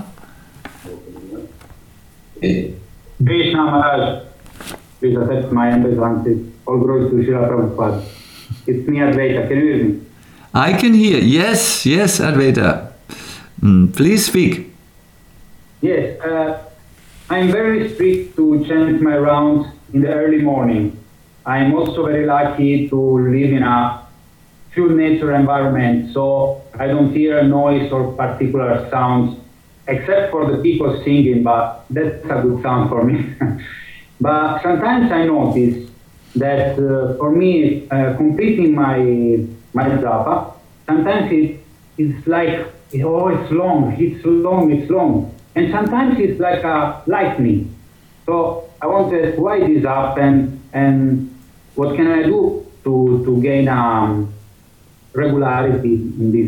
Krishna Maharaj, please accept my embassy. All glory to Srila Prabhupada. It's me, Advaita. Can you hear me? I can hear. Yes, Advaita. Please speak. Yes, I'm very strict to chant my rounds in the early morning. I'm also very lucky to live in a pure nature environment, so I don't hear noise or particular sounds, except for the people singing, but that's a good sound for me. But sometimes I notice that for me, completing my japa, sometimes it's like, oh, it's long. And sometimes it's like a lightning. So I want to ask why this happens and what can I do to gain regularity in this?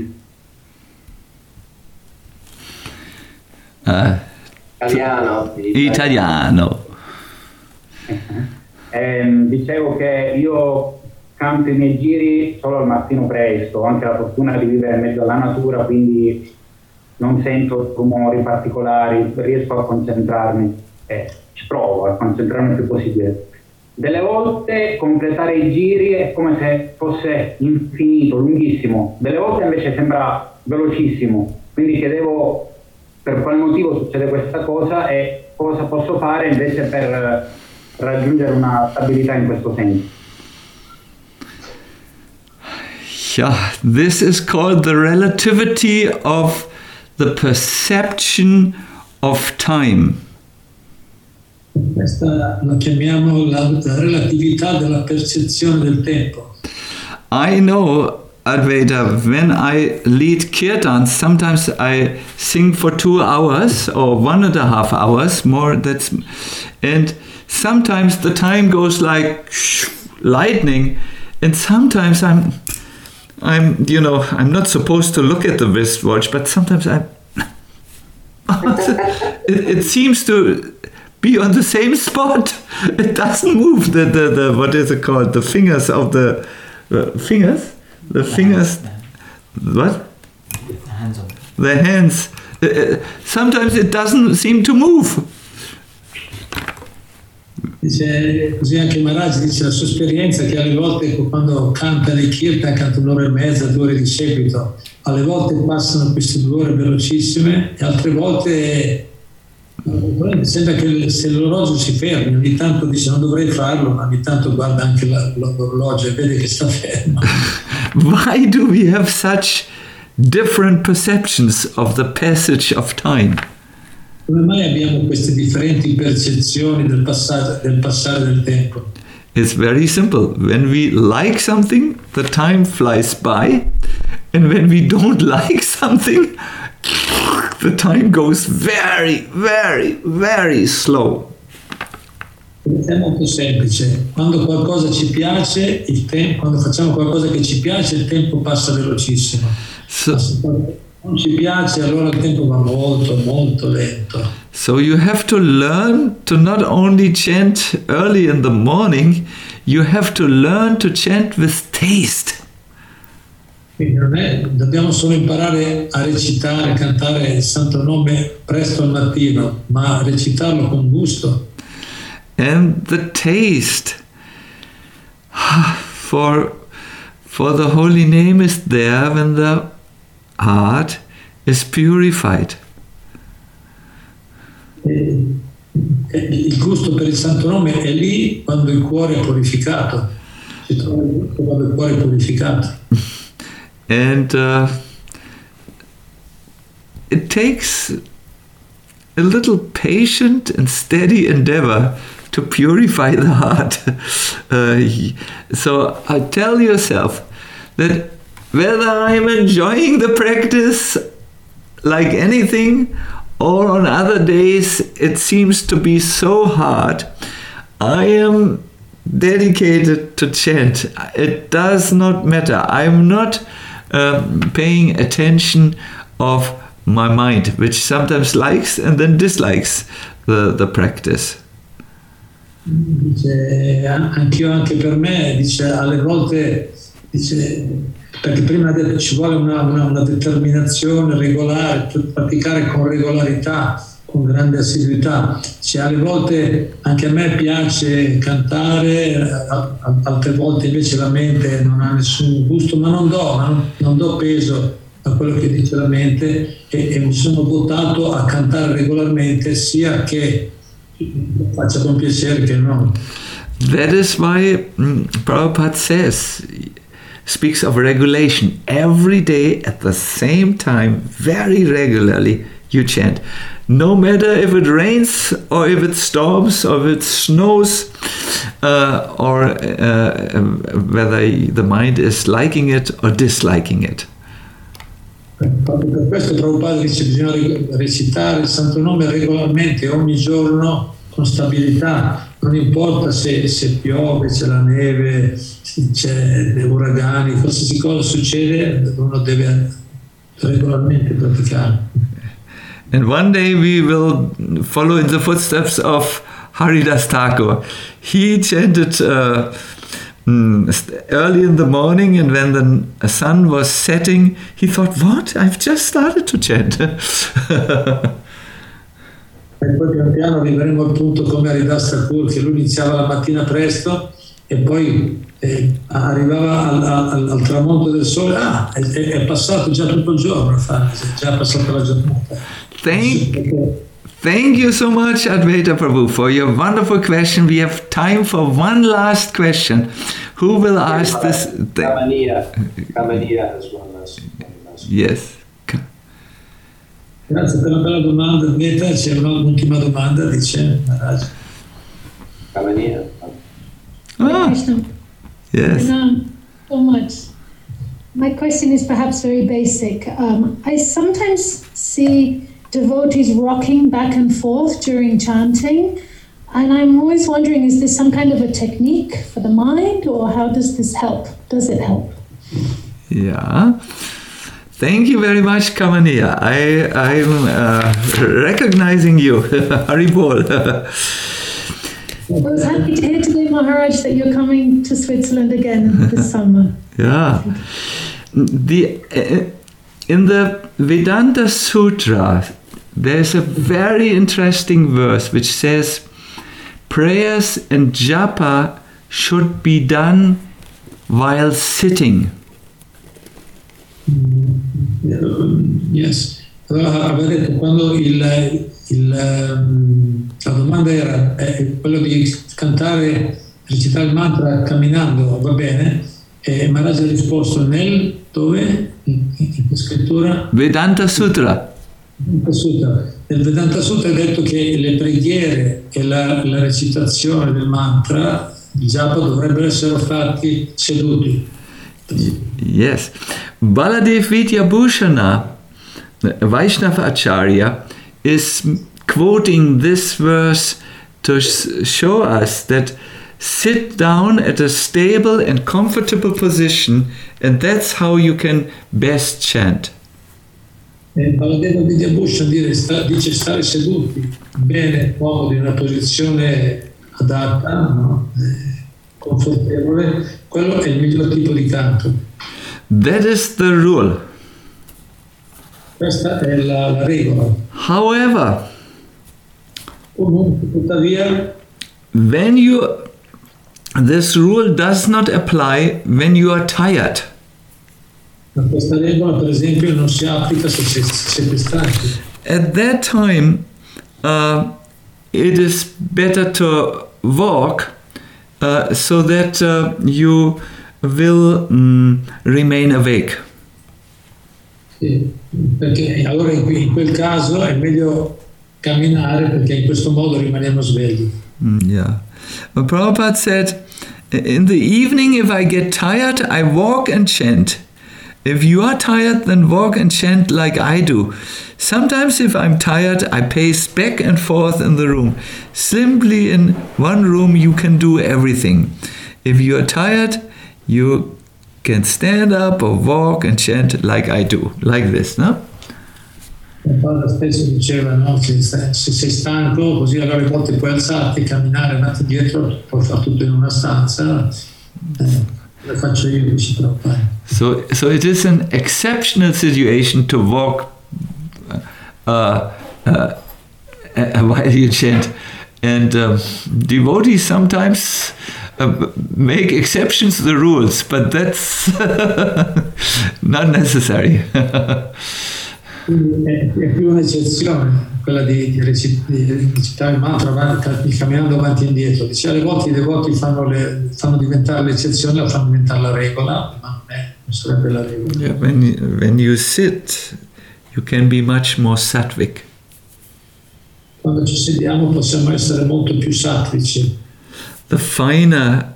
Italiano. Dicevo che io canto i miei giri solo al mattino presto, ho anche la fortuna di vivere in mezzo alla natura, quindi non sento rumori particolari, riesco a concentrarmi ci provo a concentrarmi il più possibile. Delle volte completare i giri è come se fosse infinito, lunghissimo, delle volte invece sembra velocissimo, quindi chiedevo per quale motivo succede questa cosa e cosa posso fare invece per raggiungere una stabilità in questo senso. Yeah, this is called the relativity of the perception of time. Questa la chiamiamo la relatività della percezione del tempo. I know, Advaita, when I lead kirtan, sometimes I sing for 2 hours or 1.5 hours more. And sometimes the time goes like lightning, and sometimes I'm not supposed to look at the wristwatch, but sometimes it seems to be on the same spot. It doesn't move. The what is it called? The fingers of the fingers. The fingers. What? The hands of it. The hands. Sometimes it doesn't seem to move. Dice, così anche Maharaj dice la sua esperienza che alle volte quando canta le kirtan, canta 1 ora e mezza, 2 ore di seguito, alle volte passano queste 2 ore velocissime e altre volte sembra che se l'orologio si fermi, ogni tanto dice non dovrei farlo, ma ogni tanto guarda anche l'orologio e vede che sta fermo. Why do we have such different perceptions of the passage of time? Come mai abbiamo queste differenti percezioni del passare del tempo? It's very simple. When we like something, the time flies by, and when we don't like something, the time goes very, very, very slow. È molto semplice. Quando qualcosa ci piace, quando facciamo qualcosa che ci piace, il tempo passa velocissimo. non ci piace, allora il tempo va molto, molto lento. So you have to learn to not only chant early in the morning, you have to learn to chant with taste. Quindi dobbiamo solo imparare a recitare, a cantare il Santo Nome presto al mattino, ma recitarlo con gusto. And the taste for the holy name is there when the heart is purified. Il gusto per il Santo Nome è lì quando il cuore è purificato. Si trova il gusto quando il cuore è purificato. And it takes a little patient and steady endeavor to purify the heart. So tell yourself that whether I'm enjoying the practice like anything, or on other days it seems to be so hard, I am dedicated to chant. It does not matter. I'm not paying attention of my mind, which sometimes likes and then dislikes the practice. Dice, anche per me, dice, alle volte, dice, perché prima ha detto ci vuole una determinazione regolare, praticare con regolarità, con grande assiduità. Cioè, alle volte anche a me piace cantare, altre volte invece la mente non ha nessun gusto, ma non do peso a quello che dice la mente e mi sono votato a cantare regolarmente, sia che faccia con piacere che no. That is why Prabhupada speaks of regulation. Every day at the same time, very regularly, you chant. No matter if it rains or if it storms or if it snows or whether the mind is liking it or disliking it. Proprio per questo Prabhupada dice che bisogna recitare il Santo Nome regolarmente, ogni giorno con stabilità, non importa se piove, c'è la neve, c'è gli uragani, qualsiasi cosa succede, uno deve regolarmente praticare. And one day we will follow in the footsteps of Haridas Thakur. He chanted early in the morning, and when the sun was setting, he thought, what? I've just started to chant. E poi pian piano arriveremo al punto come Haridas Thakur, che lui iniziava la mattina presto e poi arrivava al tramonto del sole. È passato già tutto il giorno, è già passata la giornata. Thank you so much, Advaita Prabhu, for your wonderful question. We have time for one last question. Who will ask this? Kamania has one last. Yes. Grazie per la bella domanda, Advaita. C'è un'ultima domanda, dice Maharaj. Kamania. Yes. So much. My question is perhaps very basic. I sometimes see devotees rocking back and forth during chanting, and I'm always wondering, is this some kind of a technique for the mind, or how does this help? Does it help? Yeah. Thank you very much, Kamania. I'm recognizing you. Haribol. I was happy to hear today, Maharaj, that you're coming to Switzerland again this summer. Yeah. In the Vedanta Sutra, there's a very interesting verse which says, prayers and japa should be done while sitting. Yes. Allora aveva detto, quando la domanda era quello di cantare, recitare il mantra camminando, va bene? E Maharaj ha risposto dove? In che scrittura? Vedanta Sutra. Nel Vedanta Sutra è detto che le preghiere e la recitazione del mantra, il japa, dovrebbero essere fatti seduti. Yes. Baladev Vidyabhushana, Vaishnava Acharya, is quoting this verse to show us that sit down at a stable and comfortable position, and that's how you can best chant. Baladeva Vidyabhusha dice stare seduti bene, comodi, in una posizione adatta, no? Confortevole, quello è il miglior tipo di canto. That is the rule. Questa è la regola. However, Comunque, tuttavia, this rule does not apply when you are tired. questa regola, per esempio, non si applica se siete stanchi. At that time, it is better to walk so that you will remain awake. Sì, perché allora in quel caso è meglio camminare perché in questo modo rimaniamo svegli. Yeah. But Prabhupada said, in the evening, if I get tired, I walk and chant. If you are tired, then walk and chant like I do. Sometimes if I'm tired, I pace back and forth in the room. Simply in one room you can do everything. If you are tired, you can stand up or walk and chant like I do. Like this, no? Padre spesso diceva, no, che se sei stanco, così allora a volte puoi alzarti, camminare avanti e dietro, puoi fare tutto in una stanza. Lo faccio io, dice Prabhupada. So it is an exceptional situation to walk while you chant. And devotees sometimes make exceptions to the rules, but that's not necessary. È più un'eccezione quella di recitare il mantra camminando avanti e indietro. Dice, alle volte i devoti fanno diventare l'eccezione, la fanno diventare la regola, ma non sarebbe la regola. Yeah, when you sit, you can be much more sattvic. Quando ci sediamo possiamo essere molto più sattvici. The finer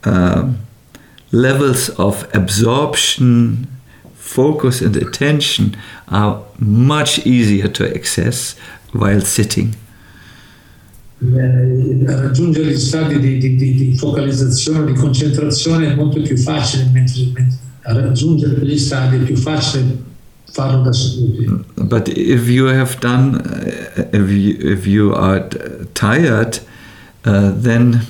levels of absorption, focus and attention are much easier to access while sitting. Raggiungere gli stadi di focalizzazione, di concentrazione è molto più facile, mentre raggiungere quegli stadi è più facile farlo da seduti. But if you have done, if you are tired, then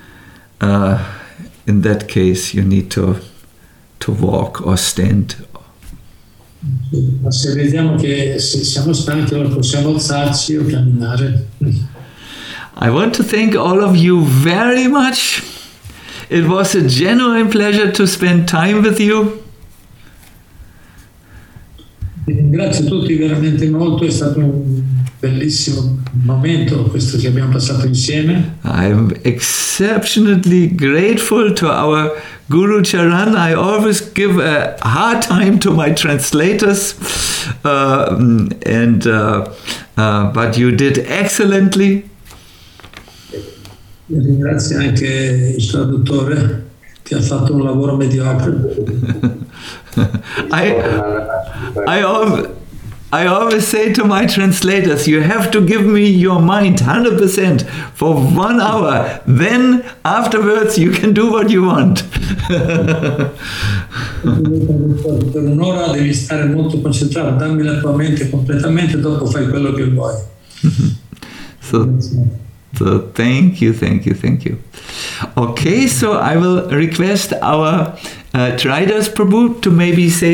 in that case you need to walk or stand. Ma se vediamo che se siamo stanchi, allora possiamo alzarci o camminare. I want to thank all of you very much. It was a genuine pleasure to spend time with you. Vi ringrazio tutti veramente molto, è stato un bellissimo momento questo che abbiamo passato insieme. I'm exceptionally grateful to our Guru Charan. I always give a hard time to my translators, but you did excellently. Ringrazio anche il traduttore che ha fatto un lavoro mediocre. I always say to my translators, you have to give me your mind 100% for 1 hour. Then afterwards you can do what you want. Per un'ora devi stare molto concentrato, dammi la tua mente completamente, dopo fai quello che vuoi. So thank you. Okay, so I will request our Tridas Prabhu to maybe say